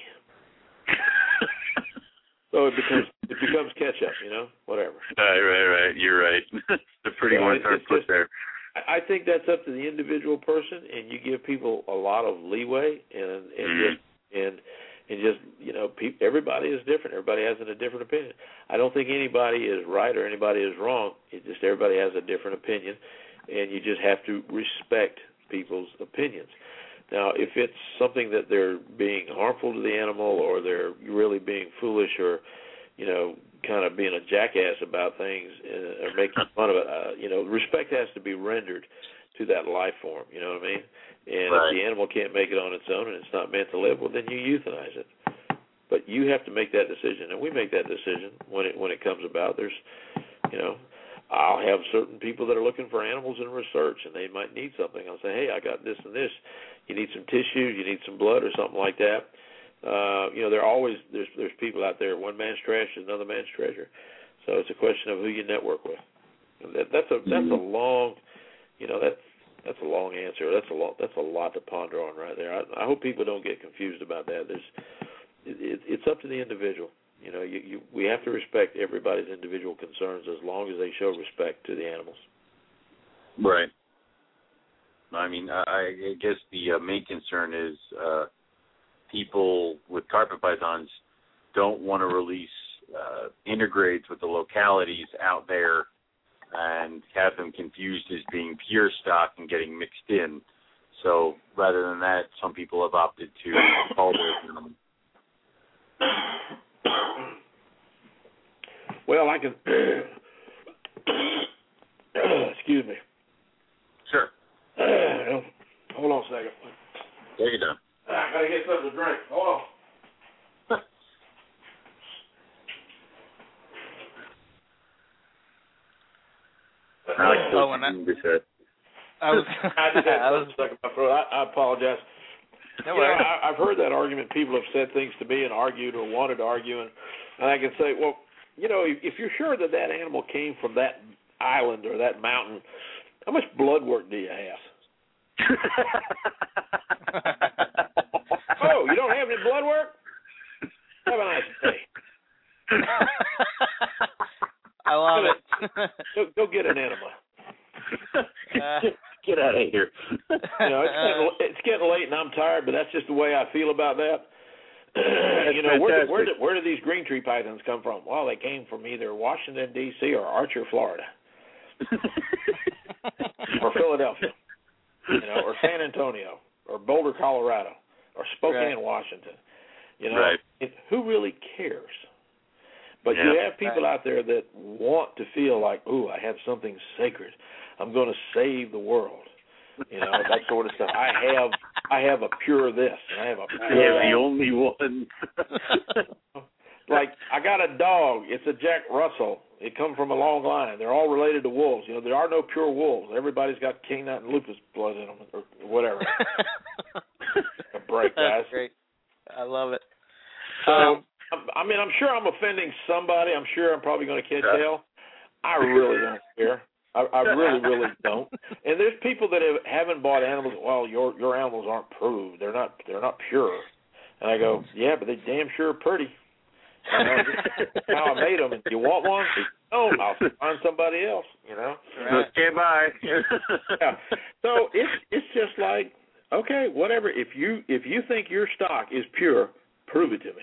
So it becomes it becomes ketchup, you know, whatever. Right, right, right. You're right. The pretty so ones aren't put there. I think that's up to the individual person, and you give people a lot of leeway, and and mm-hmm. just and and just you know, pe- everybody is different. Everybody has a different opinion. I don't think anybody is right or anybody is wrong. It just everybody has a different opinion, and you just have to respect people's opinions. Now, if it's something that they're being harmful to the animal, or they're really being foolish, or, you know, kind of being a jackass about things, uh, or making fun of it, uh, you know, respect has to be rendered to that life form, you know what I mean? And right. if the animal can't make it on its own and it's not meant to live, well, then you euthanize it. But you have to make that decision, and we make that decision when it when it comes about. There's, you know, I'll have certain people that are looking for animals in research, and they might need something. I'll say, hey, I got this and this. You need some tissue, you need some blood, or something like that. Uh, you know, there are always there's there's people out there. One man's trash is another man's treasure. So it's a question of who you network with. And that, that's a that's a long, you know, that's that's a long answer. That's a lot. That's a lot to ponder on right there. I, I hope people don't get confused about that. There's It, it's up to the individual. You know, you, you, we have to respect everybody's individual concerns as long as they show respect to the animals. Right. I mean, I, I guess the uh, main concern is uh, people with carpet pythons don't want to release uh, intergrades with the localities out there and have them confused as being pure stock and getting mixed in. So rather than that, some people have opted to call them. Well, I can. Excuse me. Sure. Uh, hold on a second. There you go. I gotta get something to drink. Hold on. I like oh, and I, I was. I did that I was. Stuck in my throat. I, I apologize. No you worries. know, I, I've heard that argument. People have said things to me and argued or wanted to argue, and, and I can say, well, you know, if, if you're sure that that animal came from that island or that mountain, how much blood work do you have? Oh, you don't have any blood work? Have a nice day. I love it. Go, go get an enema. Uh, Get out of here. You know, it's getting, it's getting late and I'm tired, but that's just the way I feel about that. You know, where did, where, did, where did these green tree pythons come from? Well, they came from either Washington, D C or Archer, Florida. Or Philadelphia. You know, or San Antonio, or Boulder, Colorado, or Spokane, right. Washington. You know, right. it, who really cares? But yeah. you have people right. out there that want to feel like, ooh, I have something sacred. I'm going to save the world. You know, that sort of stuff. I have I have a pure this, and I have a pure yeah, that. the only one. Like, I got a dog. It's a Jack Russell. It comes from a long line. They're all related to wolves. You know, there are no pure wolves. Everybody's got canine and lupus blood in them, or whatever. A break, guys. That's great. I love it. So, Um, I mean, I'm sure I'm offending somebody. I'm sure I'm probably going to catch yeah. hell. I really don't care. I, I really, really don't. And there's people that have, haven't bought animals. Well, your your animals aren't proved. They're not. They're not pure. And I go, yeah, but they damn sure are pretty. You know, that's how I made them. And you want one? No, I'll find somebody else. You know. Right. Okay, bye. Yeah. So it's it's just like, okay, whatever. If you if you think your stock is pure, prove it to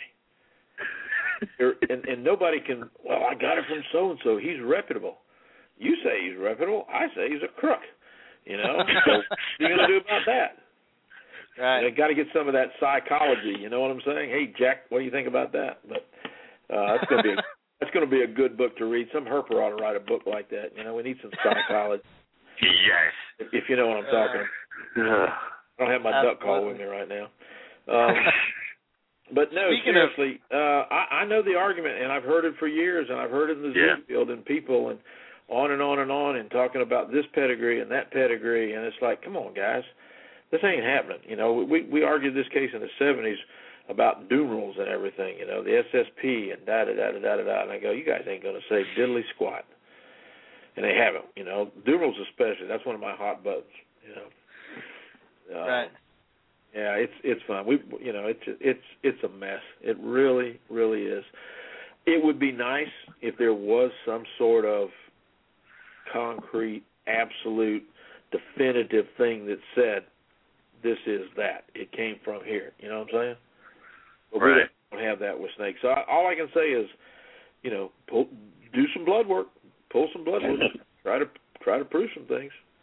me. and, and nobody can. Well, I got it from so and so. He's reputable. You say he's reputable. I say he's a crook. You know. So what are you going to do about that? Right. You got to get some of that psychology. You know what I'm saying? Hey, Jack, what do you think about that? But uh, that's going to be a, that's going to be a good book to read. Some herper ought to write a book like that. You know, we need some psychology. Yes. If you know what I'm talking. Uh, I don't have my absolutely. duck call with me right now. Um, but no, Speaking seriously, of... uh, I, I know the argument, and I've heard it for years, and I've heard it in the yeah. zoo field and people, and on and on and on, and talking about this pedigree and that pedigree, and it's like, come on, guys, this ain't happening. You know, we we argued this case in the seventies about doom rules and everything. You know, the S S P and da da da da da da. And I go, you guys ain't gonna say diddly squat, and they haven't. You know, doom rules especially. That's one of my hot buttons. You know. Uh, right. Yeah, it's it's fun. We you know it's it's it's a mess. It really really is. It would be nice if there was some sort of concrete, absolute, definitive thing that said this is that. It came from here. You know what I'm saying? But right. we don't have that with snakes. So I, all I can say is, you know, pull, do some blood work, pull some blood work, try to try to prove some things.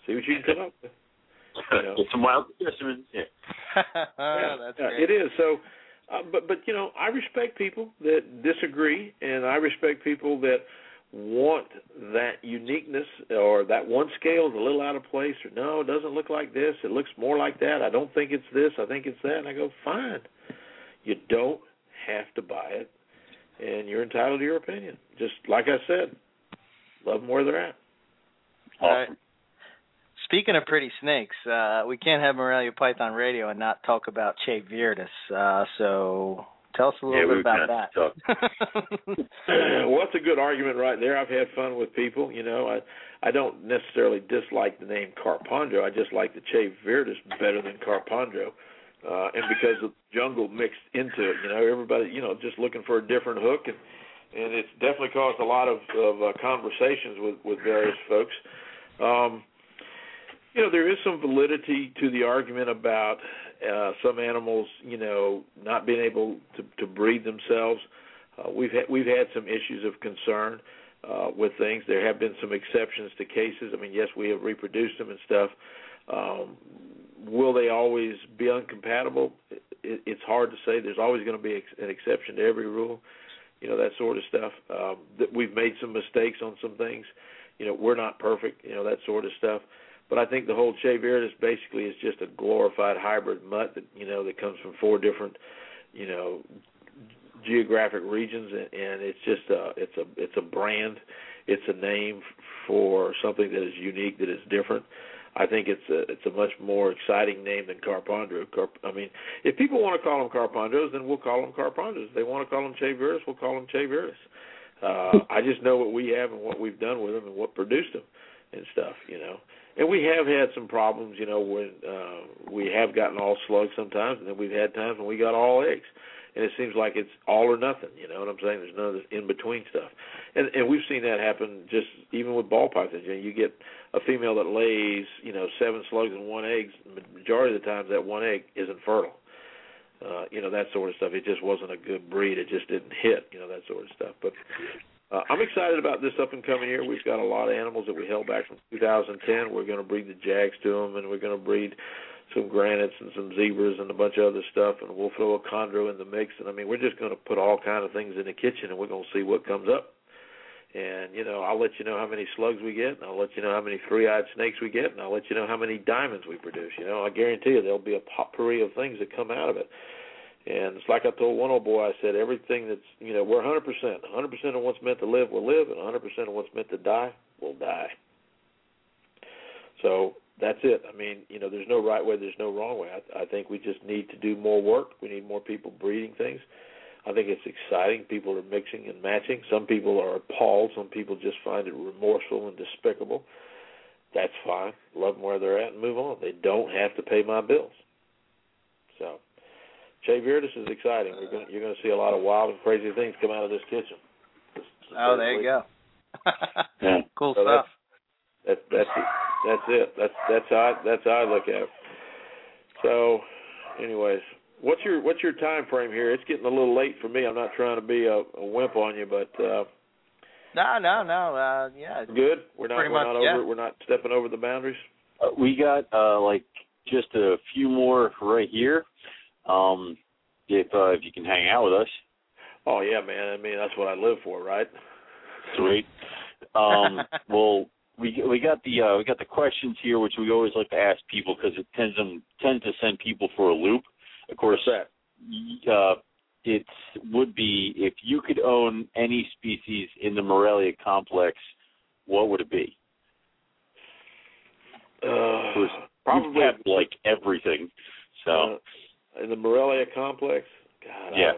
See what you can come up with. You know. Get some wild specimens. Yeah. yeah, That's yeah, great. it is. So, uh, but but you know, I respect people that disagree, and I respect people that want that uniqueness, or that one scale is a little out of place, or no, it doesn't look like this, it looks more like that, I don't think it's this, I think it's that. And I go, fine. You don't have to buy it, and you're entitled to your opinion. Just like I said, love them where they're at. All right. Speaking of pretty snakes, uh, we can't have Morelia Python Radio and not talk about Che Viridis. Uh, so tell us a little yeah, bit about that. Well, that's a good argument right there. I've had fun with people. You know, I I don't necessarily dislike the name Carpondro. I just like the Che Viridis better than Carpondro. Uh, and because the jungle mixed into it, you know, everybody, you know, just looking for a different hook, and and it's definitely caused a lot of, of uh, conversations with, with various folks. Um, you know, there is some validity to the argument about uh, some animals, you know, not being able to, to breed themselves. Uh, we've had, we've had some issues of concern uh, with things. There have been some exceptions to cases. I mean, yes, we have reproduced them and stuff. Um, will they always be incompatible? It, it's hard to say. There's always going to be ex- an exception to every rule, you know, that sort of stuff. Um, that we've made some mistakes on some things. You know, we're not perfect, you know, that sort of stuff. But I think the whole Che Viridis basically is just a glorified hybrid mutt that, you know, that comes from four different, you know, geographic regions, and, and it's just a, it's a, it's a brand. It's a name for something that is unique, that is different. I think it's a it's a much more exciting name than Carpondro. Carp, I mean, if people want to call them Carpondros, then we'll call them Carpondros. If they want to call them Che Viridis, we'll call them Che Viridis. Uh, I just know what we have and what we've done with them and what produced them and stuff, you know. And we have had some problems, you know, when uh, we have gotten all slugs sometimes, and then we've had times when we got all eggs. And it seems like it's all or nothing, you know what I'm saying? There's none of this in-between stuff. And and we've seen that happen just even with ball pythons. You know, you get a female that lays, you know, seven slugs and one egg. The majority of the times that one egg isn't fertile. Uh, you know, that sort of stuff. It just wasn't a good breed. It just didn't hit, you know, that sort of stuff. But uh, I'm excited about this up-and-coming year. We've got a lot of animals that we held back from two thousand ten. We're going to breed the Jags to them, and we're going to breed some granites and some zebras and a bunch of other stuff, and we'll throw a chondro in the mix. And, I mean, we're just going to put all kind of things in the kitchen, and we're going to see what comes up. And, you know, I'll let you know how many slugs we get, and I'll let you know how many three-eyed snakes we get, and I'll let you know how many diamonds we produce. You know, I guarantee you there'll be a potpourri of things that come out of it. And it's like I told one old boy, I said, everything that's, you know, we're one hundred percent. one hundred percent of what's meant to live will live, and one hundred percent of what's meant to die will die. So that's it. I mean, you know, there's no right way, there's no wrong way. I, I think we just need to do more work. We need more people breeding things. I think it's exciting. People are mixing and matching. Some people are appalled. Some people just find it remorseful and despicable. That's fine. Love them where they're at and move on. They don't have to pay my bills. So Che Viridis is exciting. We're gonna, you're going to see a lot of wild and crazy things come out of this kitchen. Just, just oh, there you go. yeah. Cool so stuff. That's, that's, that's, it. that's it. That's that's how I, that's how I look at it. So, anyways, what's your what's your time frame here? It's getting a little late for me. I'm not trying to be a, a wimp on you, but uh, no, no, no. Uh, yeah, good. We're not we're much, not over. yeah. We're not stepping over the boundaries. Uh, we got uh, like just a few more right here. Um, if uh, if you can hang out with us. Oh yeah, man. I mean, that's what I live for, right? Sweet. Um, well, we we got the uh, we got the questions here, which we always like to ask people because it tends them tends to send people for a loop. Of course, that uh, it would be if you could own any species in the Morelia complex, what would it be? Uh, probably you've kept like everything. So uh, in the Morelia complex, God. Yeah.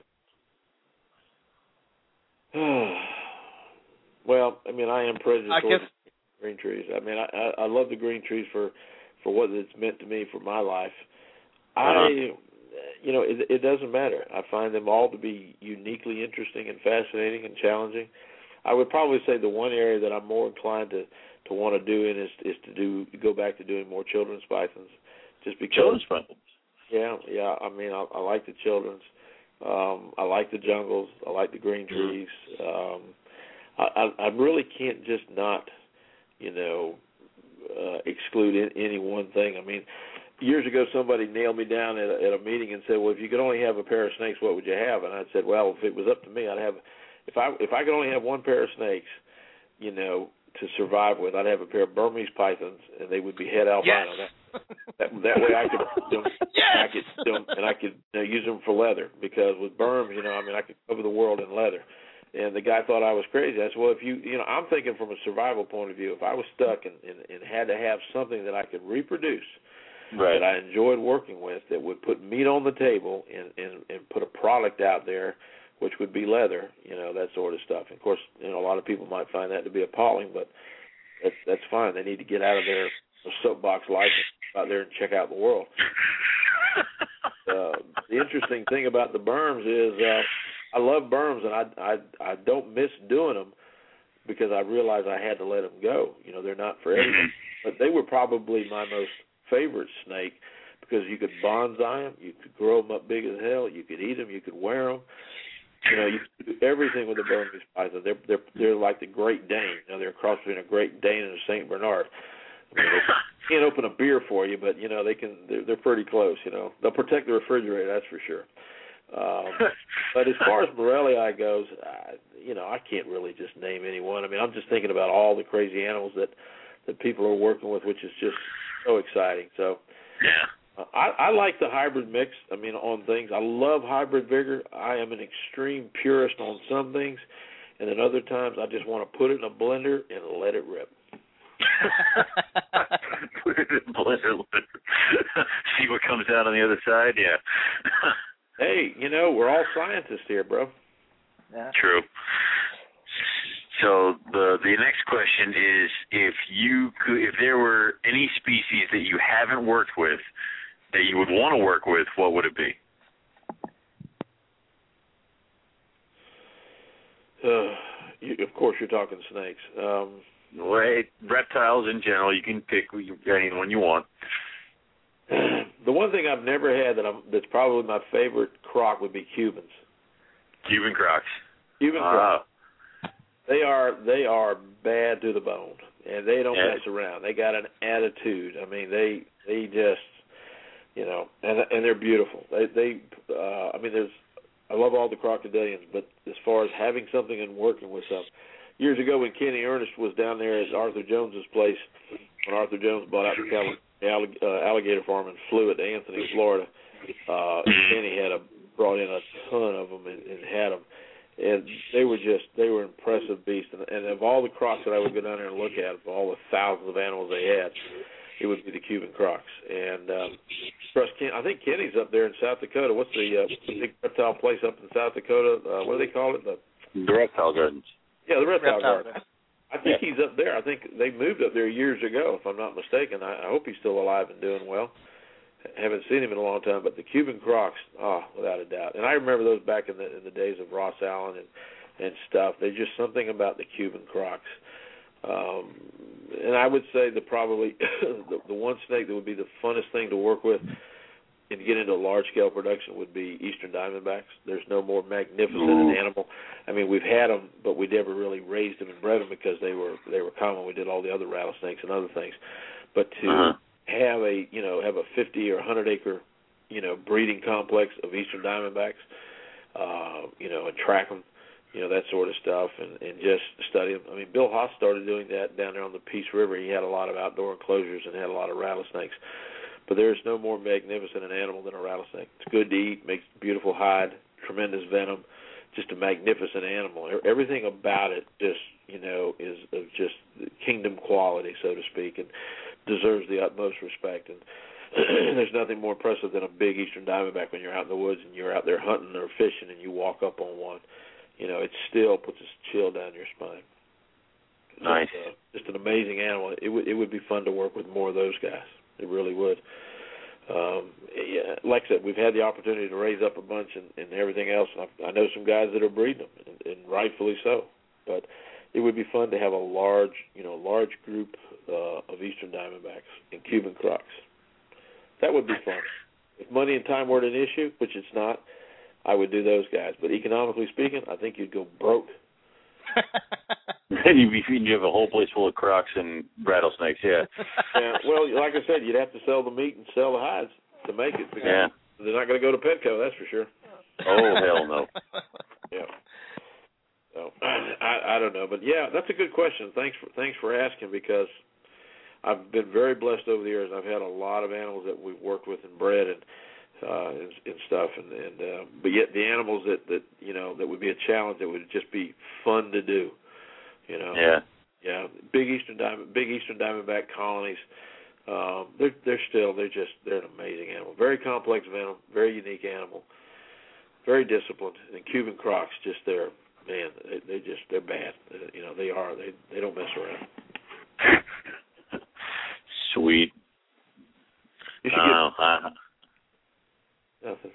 I, well, I mean, I am prejudiced I towards guess, green trees. I mean, I, I, I love the green trees for, for what it's meant to me for my life. Uh-huh. I, you know, it, it doesn't matter. I find them all to be uniquely interesting and fascinating and challenging. I would probably say the one area that I'm more inclined to, to want to do in is is to do go back to doing more children's pythons, just because. Children's pythons. Yeah, yeah. I mean, I, I like the children's. Um, I like the jungles. I like the green trees. Um, I, I, I really can't just not you know, uh, exclude in, any one thing. I mean, years ago somebody nailed me down at a, at a meeting and said, well, if you could only have a pair of snakes, what would you have? And I said, well, if it was up to me, I'd have, if I if I could only have one pair of snakes, you know, to survive with, I'd have a pair of Burmese pythons, and they would be het albino. Yes. That, that, that way I could, you know, yes. I could, you know, and I could you know, use them for leather, because with Burms, you know, I mean, I could cover the world in leather. And the guy thought I was crazy. I said, well, if you, you know, I'm thinking from a survival point of view. If I was stuck and, and, and had to have something that I could reproduce, right, that I enjoyed working with, that would put meat on the table and, and, and put a product out there, which would be leather, you know, that sort of stuff. And of course, you know, a lot of people might find that to be appalling, but that's, that's fine. They need to get out of their soapbox life, out there and check out the world. uh, the interesting thing about the Burms is uh, I love Burms, and I, I I don't miss doing them, because I realized I had to let them go. You know, they're not for everyone. But they were probably my most favorite snake, because you could bonsai them, you could grow them up big as hell, you could eat them, you could wear them. You know, you can do everything with the Burmese python. They're they're they're like the Great Dane. You know, they're a cross between a Great Dane and a Saint Bernard. I mean, they can't open a beer for you, but you know they can. They're, they're pretty close. You know, they'll protect the refrigerator, that's for sure. Um, but as far as Morellii goes, I, you know, I can't really just name anyone. I mean, I'm just thinking about all the crazy animals that that people are working with, which is just so exciting. So, yeah. I, I like the hybrid mix, I mean, on things. I love hybrid vigor. I am an extreme purist on some things, and then other times I just want to put it in a blender and let it rip. Put it in a blender, see what comes out on the other side, yeah. Hey, you know, we're all scientists here, bro. Yeah. True. So the the next question is, if you could, if there were any species that you haven't worked with that you would want to work with, what would it be? Uh, you, of course, you're talking snakes. Um, well, reptiles in general. You can pick anyone you want. The one thing I've never had that I'm, that's probably my favorite croc would be Cubans. Cuban crocs. Cuban uh, crocs. They are they are bad to the bone, and they don't yeah. mess around. They got an attitude. I mean, they they just, you know, and and they're beautiful. They they uh, I mean, there's I love all the crocodilians, but as far as having something and working with some, years ago when Kenny Ernest was down there at Arthur Jones's place, when Arthur Jones bought out the Cali, uh, alligator farm and flew it to Anthony, Florida, uh, Kenny had a brought in a ton of them and, and had them. And they were just, they were impressive beasts. And, and of all the crocs that I would go down there and look at, of all the thousands of animals they had, it would be the Cuban crocs. And um, I think Kenny's up there in South Dakota. What's the uh, big reptile place up in South Dakota? Uh, what do they call it? The, the Reptile Gardens. Yeah, the Reptile, reptile Garden. I think yeah. he's up there. I think they moved up there years ago, if I'm not mistaken. I, I hope he's still alive and doing well. Haven't seen him in a long time, but the Cuban crocs, oh, without a doubt. And I remember those back in the in the days of Ross Allen and, and stuff. There's just something about the Cuban crocs. Um, and I would say that probably the, the one snake that would be the funnest thing to work with and get into large-scale production would be eastern diamondbacks. There's no more magnificent an animal. I mean, we've had them, but we never really raised them and bred them because they were they were common. We did all the other rattlesnakes and other things. But to uh-huh. have a you know have a fifty or one hundred acre you know breeding complex of eastern diamondbacks, uh, you know, and track them, you know, that sort of stuff, and, and just study them. I mean, Bill Haas started doing that down there on the Peace River. He had a lot of outdoor enclosures and had a lot of rattlesnakes. But there's no more magnificent an animal than a rattlesnake. It's good to eat, makes beautiful hide, tremendous venom, just a magnificent animal. Everything about it just, you know, is of just kingdom quality, so to speak, and deserves the utmost respect. And there's nothing more impressive than a big eastern diamondback when you're out in the woods and you're out there hunting or fishing and you walk up on one. You know, it still puts a chill down your spine. Nice. Just, uh, just an amazing animal. It would it would be fun to work with more of those guys. It really would. Um, yeah, like I said, we've had the opportunity to raise up a bunch and, and everything else. And I, I know some guys that are breeding them, and, and rightfully so. But it would be fun to have a large, you know, large group uh, of eastern diamondbacks and Cuban crocs. That would be fun. If money and time weren't an issue, which it's not, I would do those guys. But economically speaking, I think you'd go broke you have a whole place full of crocs and rattlesnakes, yeah. Yeah. Well, like I said, you'd have to sell the meat and sell the hides to make it. Yeah. They're not going to go to Petco, that's for sure. Oh, hell no. Yeah. So I, I don't know, but yeah, that's a good question. Thanks for thanks for asking, because I've been very blessed over the years. I've had a lot of animals that we've worked with and bred and uh, and, and stuff, and, and uh, but yet the animals that, that you know that would be a challenge, that would just be fun to do. You know. Yeah. Yeah. Big Eastern Diamond, big Eastern Diamondback colonies. Um, they're they're still they're just they're an amazing animal. Very complex animal, very unique animal, very disciplined. And Cuban crocs, just they're man, they, they just they're bad. You know, they are. They they don't mess around. Sweet. You should uh, get uh, nothing.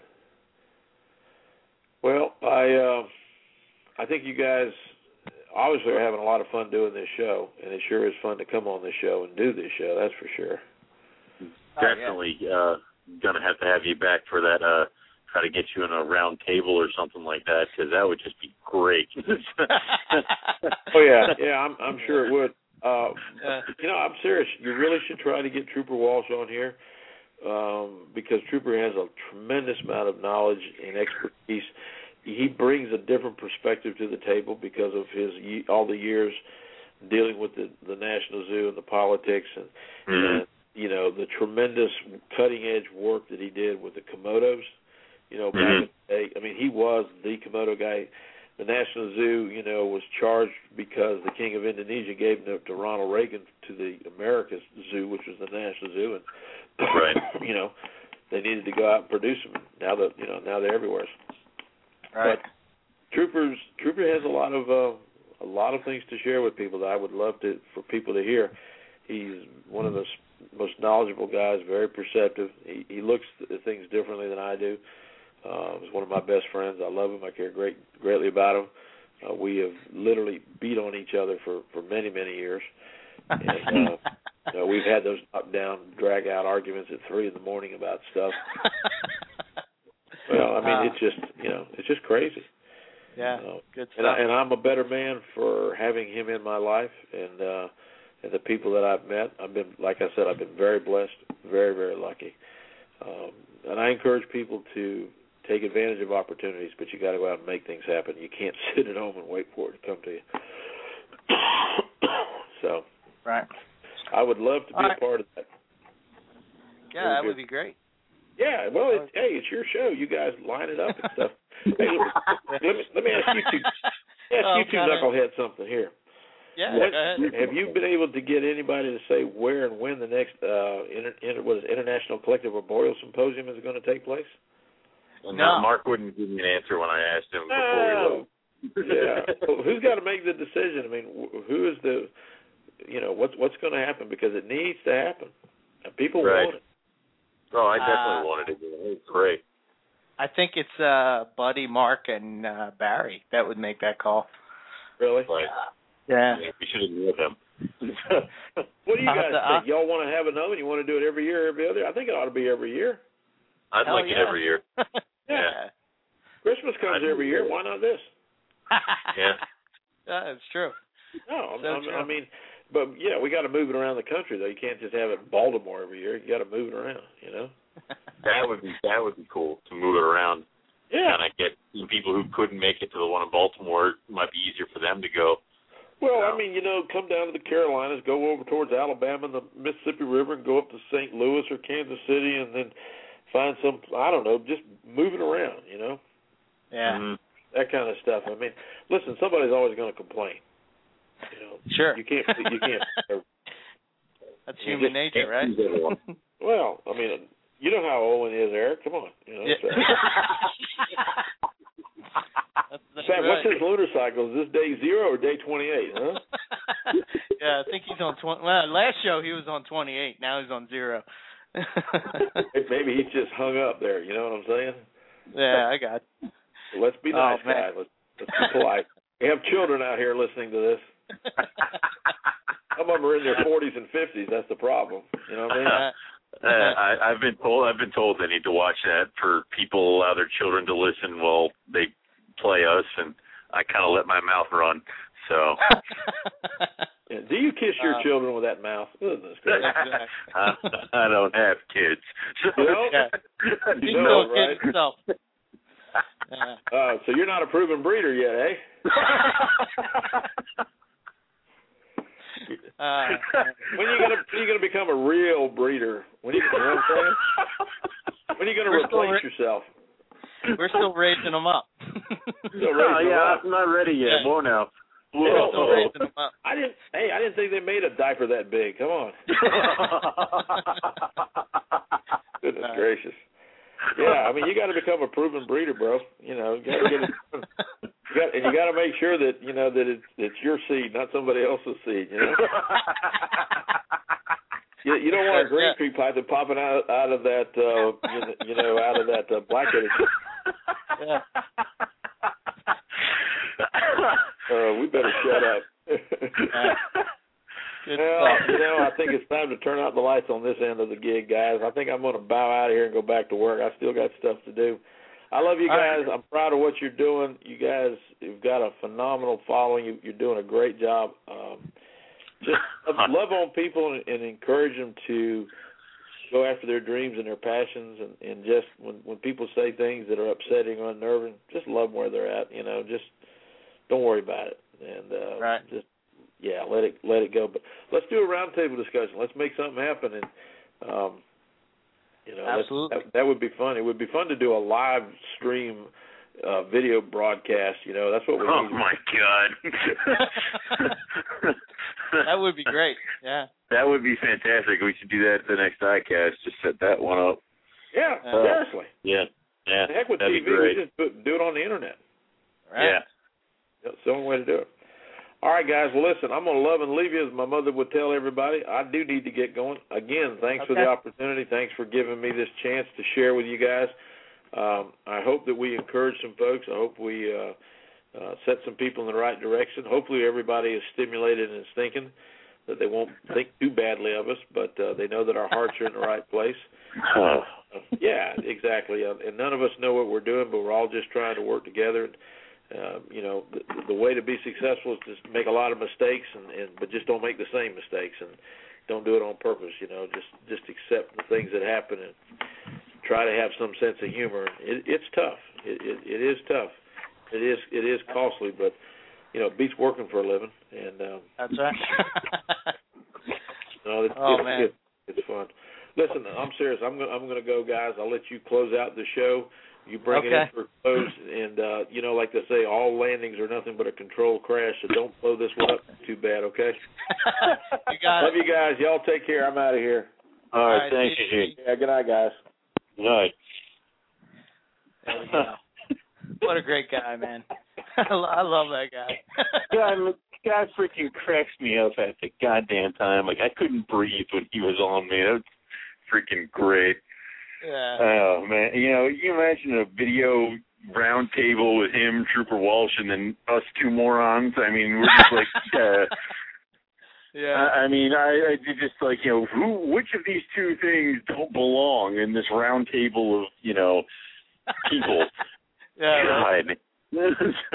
Well, I uh, I think you guys obviously are having a lot of fun doing this show, and it sure is fun to come on this show and do this show. That's for sure. Definitely oh, yeah. uh, gonna have to have you back for that. Uh, try to get you in a round table or something like that, because that would just be great. Oh yeah, yeah, I'm I'm sure it would. Uh, you know, I'm serious. You really should try to get Trooper Walsh on here, um, because Trooper has a tremendous amount of knowledge and expertise. He brings a different perspective to the table because of his all the years dealing with the, the National Zoo and the politics and, mm-hmm. and you know the tremendous cutting edge work that he did with the Komodos. You know, back mm-hmm. in the day, I mean, he was the Komodo guy. The National Zoo, you know, was charged because the King of Indonesia gave them to Ronald Reagan to the America's Zoo, which was the National Zoo, and right. you know, they needed to go out and produce them. Now that you know, now they're everywhere. Right. But Troopers, Trooper has a lot of uh, a lot of things to share with people that I would love to for people to hear. He's one of the most knowledgeable guys, very perceptive. He, he looks at things differently than I do. Uh, he's one of my best friends. I love him. I care great greatly about him. Uh, we have literally beat on each other for, for many, many years. And uh, you know, we've had those knock-down, drag-out arguments at three in the morning about stuff. Well, I mean, uh, it's just, you know, it's just crazy. Yeah, uh, good stuff. And, I, and I'm a better man for having him in my life, and uh, and the people that I've met. I've been, like I said, I've been very blessed, very, very lucky. Um, and I encourage people to take advantage of opportunities, but you got to go out and make things happen. You can't sit at home and wait for it to come to you. So, right. I would love to be right. a part of that. Yeah, that would be great. Yeah, well, it's, hey, it's your show. You guys line it up and stuff. Hey, let me let me ask you two, ask oh, you two knuckleheads something here. Yeah, what, go ahead. Have you been able to get anybody to say where and when the next uh, inter, inter, what is it, International Collective Arboreal Symposium is going to take place? No, no, Mark wouldn't give me an answer when I asked him before we left. Yeah, well, who's got to make the decision? I mean, who is the, you know, what's what's going to happen, because it needs to happen. And people right. want it. Oh, I definitely uh, wanted it. It's great. I think it's uh, Buddy, Mark, and uh, Barry that would make that call. Really? Right. Yeah. yeah. We should have knew them. What do you guys uh, think? Y'all want to have another one? You want to do it every year, every other? I think it ought to be every year. I'd Hell like yeah. it every year. yeah. yeah. Christmas comes I'd every year. Why not this? yeah. Yeah, it's true. No, so I, true. I mean, but yeah, we got to move it around the country though. You can't just have it in Baltimore every year. You got to move it around. You know. That would be that would be cool to move it around. Yeah. Kind of get people who couldn't make it to the one in Baltimore. It might be easier for them to go. Well, I mean, you know, come down to the Carolinas, go over towards Alabama and the Mississippi River, and go up to Saint Louis or Kansas City, and then find some, I don't know, just move it around, you know? Yeah. Mm-hmm. That kind of stuff. I mean, listen, somebody's always going to complain. You know, sure. You can't, you can't. That's human nature, right? Well, I mean, you know how Owen is, Eric. Come on. You know, yeah. so. that's, that's Sam, right. what's his lunar cycle? Is this day zero or day twenty-eight, huh? Yeah, I think he's on twenty. Well, last show he was on twenty-eight. Now he's on zero. Maybe he's just hung up there. You know what I'm saying? Yeah, I got it. So let's be nice, oh, man. guys. Let's, let's be polite. We have children out here listening to this. Some of them are in their forties and fifties. That's the problem. You know what I mean? Uh, I, I've been told. I've been told they need to watch that for people allow their children to listen while they play us, and I kind of let my mouth run. So. Yeah. Do you kiss your uh, children with that mouth? Goodness gracious. I, I don't have kids. So. You know? Yeah. You He's know, still a right? kid himself. Yeah. Uh, so you're not a proven breeder yet, eh? Uh, when are you gonna when are you gonna become a real breeder? When are you, you know what I'm saying? When are you gonna We're still replace ra- yourself? We're still raising them up. Still Oh raising yeah, them up. I'm not ready yet. Yeah. Whoa now. We're still Whoa. raising them up. I didn't. Hey, I didn't think they made a diaper that big. Come on. Goodness Uh, gracious. Yeah, I mean, you got to become a proven breeder, bro. You know, you got to get it. You got, and you got to make sure that you know that it's it's your seed, not somebody else's seed. You know. you, you don't want a green tree python popping out out of that. Uh, you, know, you know, out of that uh, black-headed. Yeah. Uh, we better shut up. Uh, Good well, stuff. you know, I think it's time to turn out the lights on this end of the gig, guys. I think I'm going to bow out of here and go back to work. I still got stuff to do. I love you guys. I'm proud of what you're doing. You guys have got a phenomenal following. You, you're doing a great job. Um, just love on people and, and encourage them to go after their dreams and their passions. And, and just when, when people say things that are upsetting or unnerving, just love them where they're at. You know, just don't worry about it. And uh, right. just Yeah, let it let it go. But let's do a roundtable discussion. Let's make something happen, and um, you know, Absolutely. that, that would be fun. It would be fun to do a live stream uh, video broadcast. You know, that's what we oh need. Oh my God, that would be great. Yeah, that would be fantastic. We should do that at the next iCast. Just set that one up. Yeah, uh, seriously. Yeah, yeah. The heck with that'd T V. Be great. We just do, do it on the internet. right. Yeah. That's the only way to do it. All right, guys. Well, listen, I'm going to love and leave you, as my mother would tell everybody. I do need to get going. Again, thanks Okay. for the opportunity. Thanks for giving me this chance to share with you guys. Um, I hope that we encourage some folks. I hope we uh, uh, set some people in the right direction. Hopefully everybody is stimulated and is thinking that they won't think too badly of us, but uh, they know that our hearts are in the right place. Uh, yeah, exactly. Uh, and none of us know what we're doing, but we're all just trying to work together. And, Uh, you know, the, the way to be successful is just make a lot of mistakes, and, and but just don't make the same mistakes, and don't do it on purpose. You know, just just accept the things that happen and try to have some sense of humor. It, it's tough. It, it, it is tough. It is it is costly, but you know, it beats working for a living. And um, That's right. no, it's, oh it's, man, it's, it's fun. Listen, I'm serious. I'm gonna I'm gonna go, guys. I'll let you close out the show. You bring okay. it in for a close, and, uh, you know, like they say, all landings are nothing but a controlled crash, so don't blow this one up too bad, okay? You got Love it. you guys. Y'all take care. I'm out of here. All right, All right, thank see you, you. Gene. Yeah, good night, guys. Good night. There we go. What a great guy, man. I lo- I love that guy. God, God freaking cracks me up at the goddamn time. Like, I couldn't breathe when he was on me. That was freaking great. Yeah. Oh, man. You know, you imagine a video round table with him, Trooper Walsh, and then us two morons. I mean, we're just like, uh, yeah. I, I mean, I, I just like, you know, who, which of these two things don't belong in this round table of, you know, people? yeah. Right. God.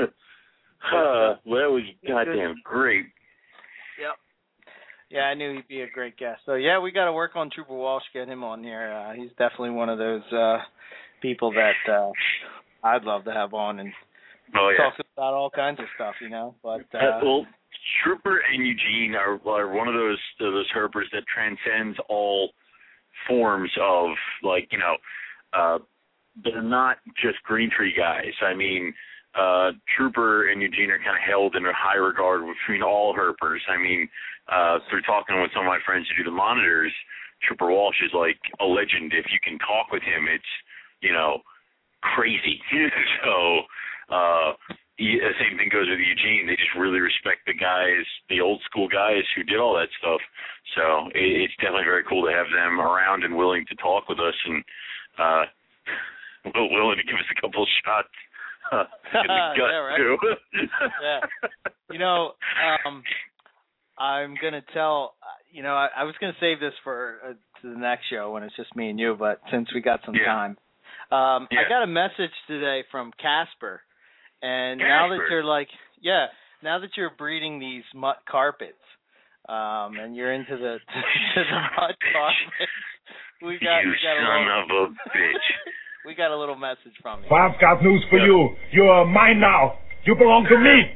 uh, well, that was goddamn great. Yep. Yeah, I knew he'd be a great guest. So, yeah, we got to work on Trooper Walsh, get him on here. Uh, he's definitely one of those uh, people that uh, I'd love to have on and Oh, yeah. talk about all kinds of stuff, you know. But uh, Uh, well, Trooper and Eugene are, are one of those of those herpers that transcends all forms of, like, you know, uh, they're not just green tree guys. I mean, uh, Trooper and Eugene are kind of held in a high regard between all herpers. I mean, uh, through talking with some of my friends who do the monitors, Trooper Walsh is like a legend. If you can talk with him, it's, you know, crazy. so, uh, the same thing goes with Eugene. They just really respect the guys, the old school guys who did all that stuff. So it, it's definitely very cool to have them around and willing to talk with us and uh, willing to give us a couple of shots uh, in the gut yeah, right. too. yeah. You know, um, I'm gonna tell. You know, I, I was gonna save this for uh, to the next show when it's just me and you. But since we got some Yeah. time, um, Yeah. I got a message today from Casper, and Casper. now that you're like, yeah, now that you're breeding these mutt carpets, um, and you're into the to the mutt carpets, we got you we got son a little, of a bitch. we got a little message from you. Well, I've got news for yeah. you. You're mine now. You belong to me.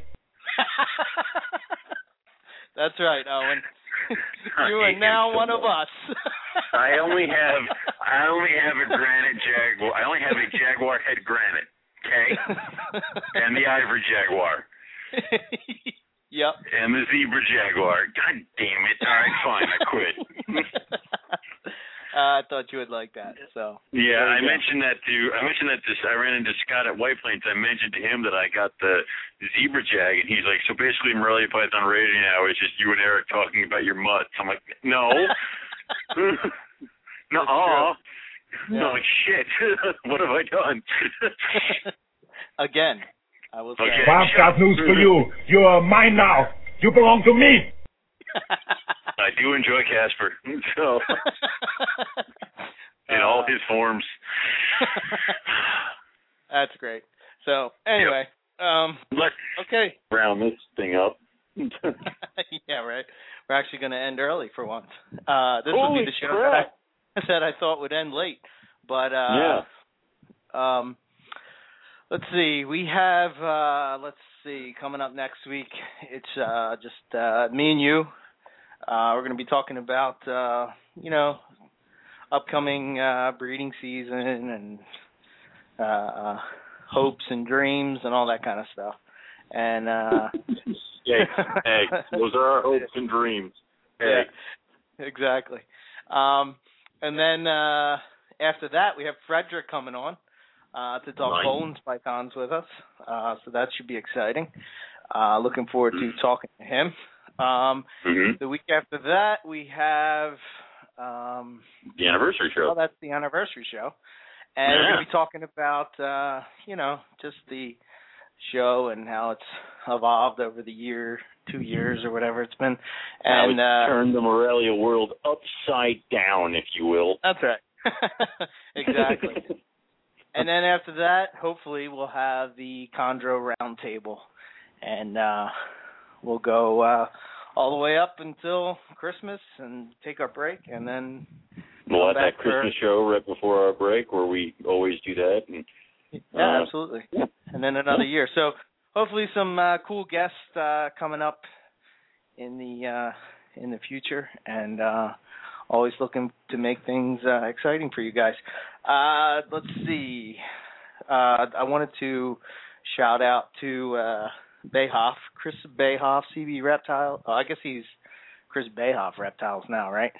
That's right, Owen. You are now one of us. I only have I only have a granite jaguar. I only have a jaguar head granite, okay? And the ivory jaguar. Yep. And the zebra jaguar. God damn it! All right, fine. I quit. uh, I thought you would like that. So. Yeah, I go. mentioned that to I mentioned that to I ran into Scott at White Plains. I mentioned to him that I got the zebra jag, and he's like, so basically, Morelia Python Radio now is just you and Eric talking about your mutts. I'm like, no, no, oh, yeah. no, shit. What have I done? Again. I will say. Okay. Well, I've got news for you. You're mine now. You belong to me. I do enjoy Casper, so in uh, all his forms. That's great. So anyway, yep. um, let's okay. round this thing up. Yeah, right. We're actually going to end early for once. Uh, this Holy will be the show crap. that I, that I thought would end late, but uh, yeah. Um. Let's see. We have, uh, let's see, coming up next week, it's uh, just uh, me and you. Uh, we're going to be talking about, uh, you know, upcoming uh, breeding season and uh, hopes and dreams and all that kind of stuff. And uh, hey, hey, those are our hopes and dreams. Hey. Yeah, exactly. Um, and then uh, after that, we have Frederick coming on. Uh, to talk nice. Bones pythons with us, uh, so that should be exciting. Uh, looking forward to talking to him. Um, mm-hmm. The week after that, we have um, the anniversary show. Oh, that's the anniversary show, and yeah. we're going to be talking about, uh, you know, just the show and how it's evolved over the year, two years or whatever it's been, and how it's uh, turned the Morelia world upside down, if you will. That's right. Exactly. And then after that, hopefully, we'll have the Chondro Roundtable, and uh, we'll go uh, all the way up until Christmas and take our break, and then we'll have that Christmas for... show right before our break, where we always do that. And, yeah, uh, absolutely. And then another year. So hopefully, some uh, cool guests uh, coming up in the uh, in the future, and uh, always looking to make things uh, exciting for you guys. Uh, let's see. Uh, I wanted to shout out to uh, Bayhoff, Chris Bayhoff, C B Reptile. Oh, I guess he's Chris Bayhoff Reptiles now, right?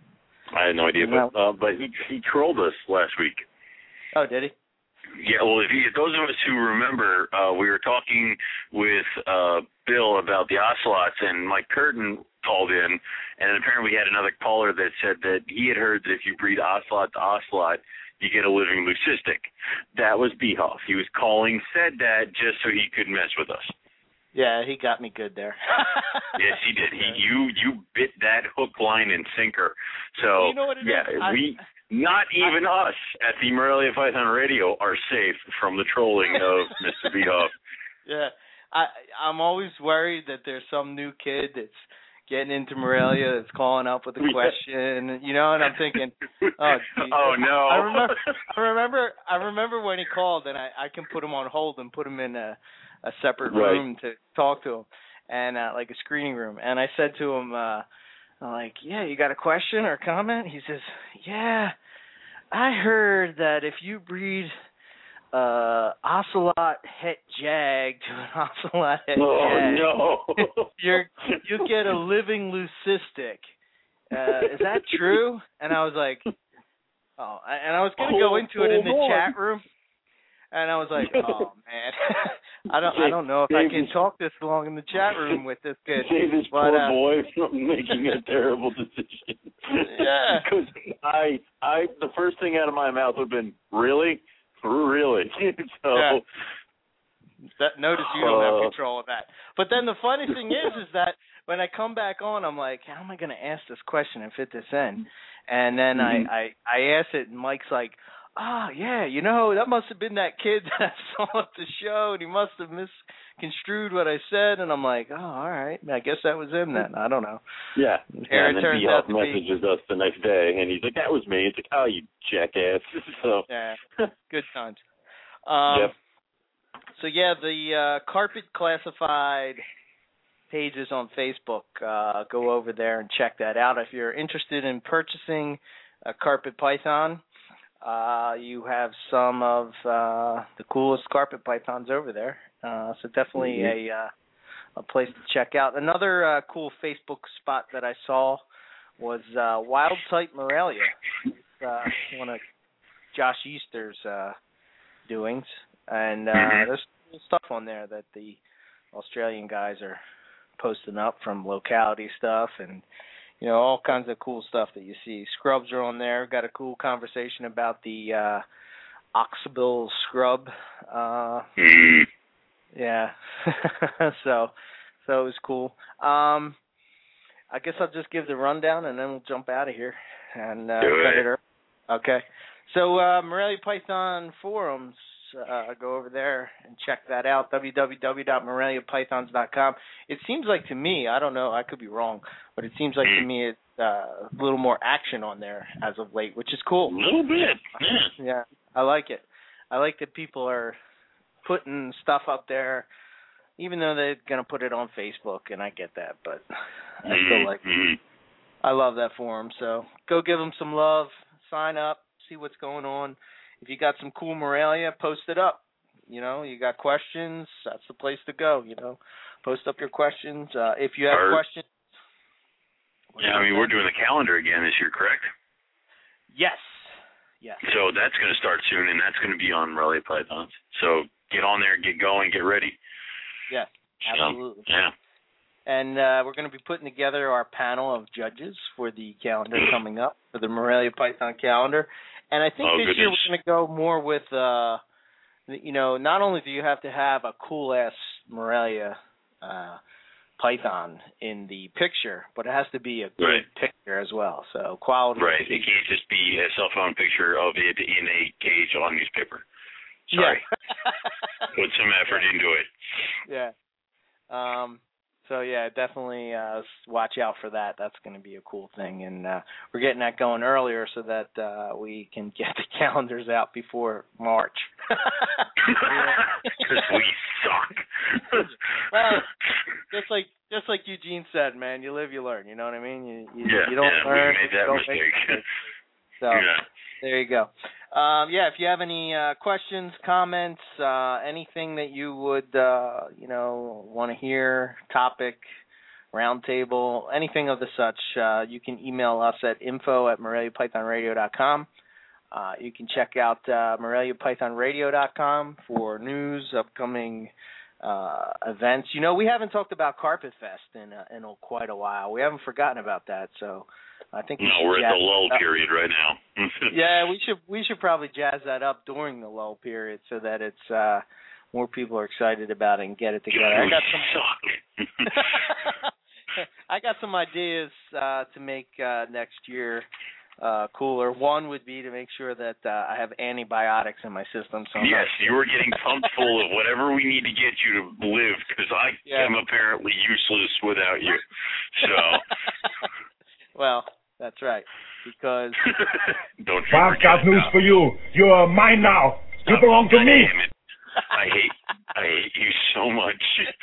I had no idea, but uh, but he he trolled us last week. Oh, did he? Yeah, well, if you, those of us who remember, uh, we were talking with uh, Bill about the ocelots, and Mike Curtin called in, and apparently we had another caller that said that he had heard that if you breed ocelot to ocelot, you get a living leucistic. That was Behoff. He was calling, said that just so he could mess with us. Yeah, he got me good there. Yes, he did. He you you bit that hook, line, and sinker. So well, you know what it yeah, is? we I, not even I, us at the Morelia Python Radio are safe from the trolling of Mister Behoff. Yeah, I I'm always worried that there's some new kid that's getting into Morelia that's calling up with a question, you know, and I'm thinking, oh, geez. Oh no. I remember, I remember, I remember when he called, and I, I can put him on hold and put him in a, a separate right. room to talk to him, and uh, like a screening room. And I said to him, uh, I'm like, yeah, you got a question or comment? He says, yeah, I heard that if you breed uh ocelot het jag to an ocelot het oh, jag, no. you're you get a living leucistic. Uh, is that true? And I was like, oh, and I was gonna go into it in the chat room, and I was like, oh man, I don't I don't know if I can talk this long in the chat room with this kid. Save this but, poor uh, boy from making a terrible decision. Yeah, because I I the first thing out of my mouth would have been, really. Really? So, yeah. That, notice you don't have uh, control of that. But then the funny thing is, is that when I come back on, I'm like, how am I going to ask this question and fit this in? And then mm-hmm. I, I, I ask it, and Mike's like, ah, yeah, you know, that must have been that kid that saw at the show, and he must have misconstrued what I said. And I'm like, oh, all right, I guess that was him then. I don't know. Yeah. Here and it then turns he out to messages be. us the next day, and he's like, that was me. It's like, oh, you jackass. So yeah, good times. Um, yep. So, yeah, the uh, Carpet Classified pages on Facebook, uh, go over there and check that out. If you're interested in purchasing a carpet python, uh, you have some of uh, the coolest carpet pythons over there. Uh, so definitely mm-hmm. a uh, a place to check out. Another uh, cool Facebook spot that I saw was uh, Wild Type Morelia. It's uh, one of Josh Easter's uh, doings. And uh, mm-hmm. there's stuff on there that the Australian guys are posting up, from locality stuff and, you know, all kinds of cool stuff that you see. Scrubs are on there. Got a cool conversation about the uh, Oxbow scrub. Uh, mm. Yeah. so so it was cool. Um, I guess I'll just give the rundown and then we'll jump out of here and uh, cut it early. Okay. So uh, Morelia Python forums. Uh, go over there and check that out, w w w dot morelia pythons dot com. It seems like to me, I don't know, I could be wrong, but it seems like to me it's uh, a little more action on there as of late, which is cool. A little bit, yeah. Yeah, I like it. I like that people are putting stuff up there, even though they're going to put it on Facebook, and I get that, but I still like it. I love that forum, so go give them some love, sign up, see what's going on. If you got some cool Morelia, post it up. You know, you got questions, that's the place to go, you know. Post up your questions. Uh, if you have Or, questions. Yeah, I mean, we're doing the calendar again this year, correct? Yes. Yes. So that's going to start soon, and that's going to be on Morelia Pythons. So get on there, get going, get ready. Yes, absolutely. So, yeah. And uh, we're going to be putting together our panel of judges for the calendar coming up, for the Morelia Python calendar. And I think oh, this goodness. year we're going to go more with, uh, you know, not only do you have to have a cool-ass Morelia uh, Python in the picture, but it has to be a good right. picture as well. So quality. Right. It can't just be a cell phone picture of it in a cage on newspaper. Sorry. Yeah. Put some effort into it. Yeah. Um, so, yeah, definitely uh, watch out for that. That's going to be a cool thing. And uh, we're getting that going earlier so that uh, we can get the calendars out before March. Because we suck. Well, just like just like Eugene said, man, you live, you learn. You know what I mean? You, you, yeah, you don't yeah, learn. we made that don't mistake. Make so yeah. There you go. Um, yeah, if you have any uh, questions, comments, uh, anything that you would, uh, you know, want to hear, topic, roundtable, anything of the such, uh, you can email us at info at morelia python radio dot com. Uh, you can check out uh, morelia python radio dot com for news, upcoming uh, events. You know, we haven't talked about Carpet Fest in, uh, in a, quite a while. We haven't forgotten about that, so I think we no, should we're at the lull up. period right now. Yeah, we should we should probably jazz that up during the lull period so that it's uh, more people are excited about it and get it together. I got some. I got some ideas uh, to make uh, next year uh, cooler. One would be to make sure that uh, I have antibiotics in my system. So yes, you were getting pumped full of whatever we need to get you to live, because I yeah. am apparently useless without you. So. Well, that's right, because don't you I've got news for you. You are mine now. You belong to me. Damn it. I hate, I hate you so much.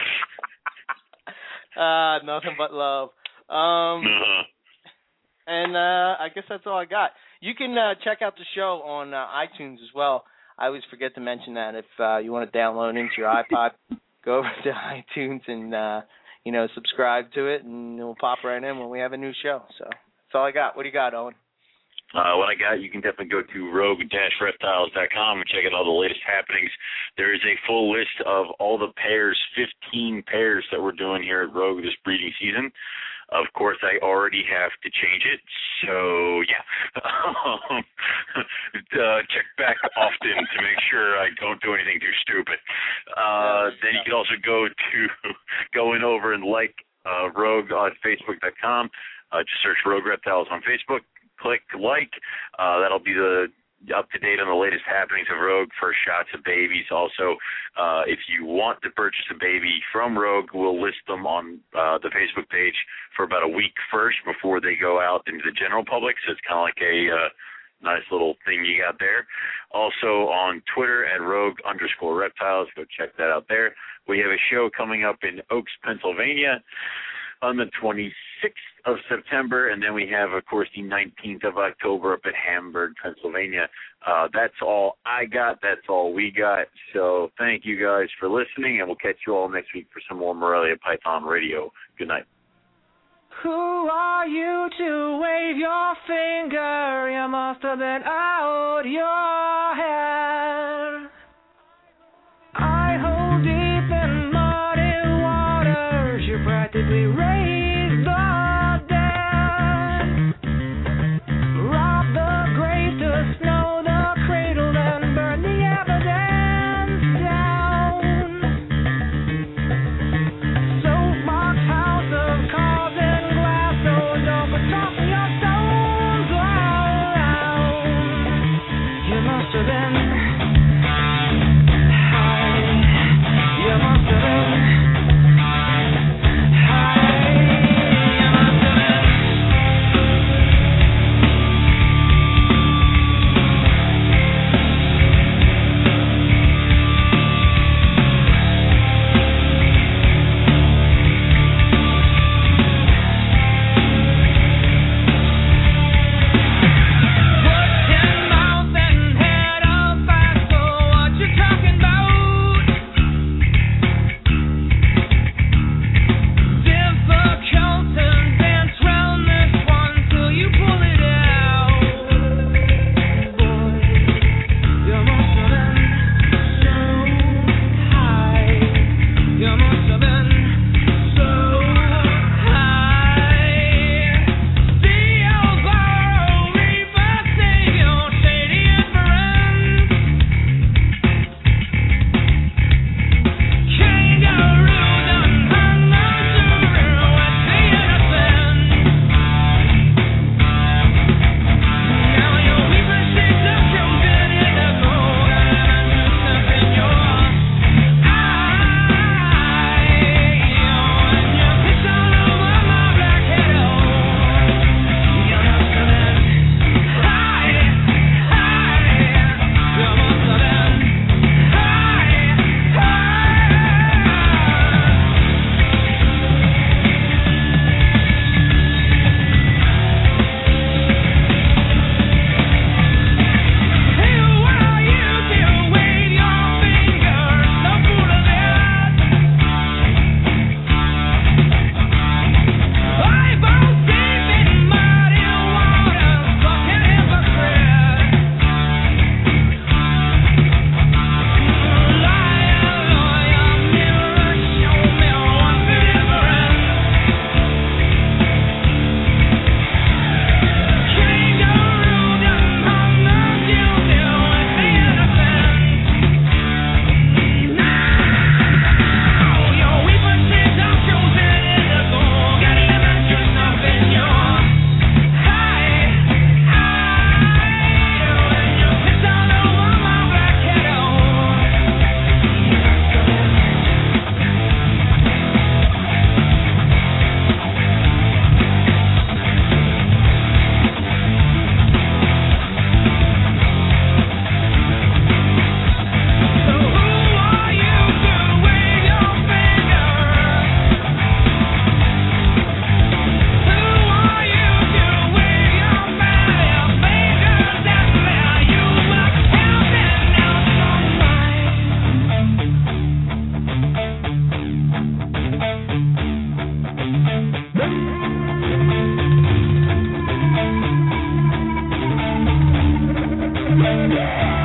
uh, nothing but love. Um, uh-huh. And uh, I guess that's all I got. You can uh, check out the show on uh, iTunes as well. I always forget to mention that. If uh, you want to download into your iPod, go over to iTunes and uh, you know, subscribe to it, and it will pop right in when we have a new show. So that's all I got. What do you got, Owen? Uh, what I got, you can definitely go to rogue dash reptiles dot com and check out all the latest happenings. There is a full list of all the pairs, fifteen pairs that we're doing here at Rogue this breeding season. Of course, I already have to change it, so yeah. um, uh, check back often to make sure I don't do anything too stupid. Uh, then you can also go to go in over and like uh, Rogue on Facebook dot com. Uh, just search Rogue Reptiles on Facebook. Click like. Uh, that'll be the up to date on the latest happenings of Rogue, first shots of babies. Also, uh, if you want to purchase a baby from Rogue, we'll list them on uh, the Facebook page for about a week first before they go out into the general public. So it's kind of like a uh, nice little thing you got there. Also on Twitter at Rogue underscore reptiles. Go check that out there. We have a show coming up in Oaks, Pennsylvania on the twenty-sixth of September, and then we have, of course, the nineteenth of October up at Hamburg, Pennsylvania. Uh, that's all I got. That's all we got. So thank you guys for listening, and we'll catch you all next week for some more Morelia Python Radio. Good night. Who are you to wave your finger? You must have been out your head. I hold deep in muddy waters. You practically raised the dead. Rob the grave to snow the cradle and burn the evidence down. Soapbox house of cause and glass, so don't put top of your stones around. You must have been Yeah.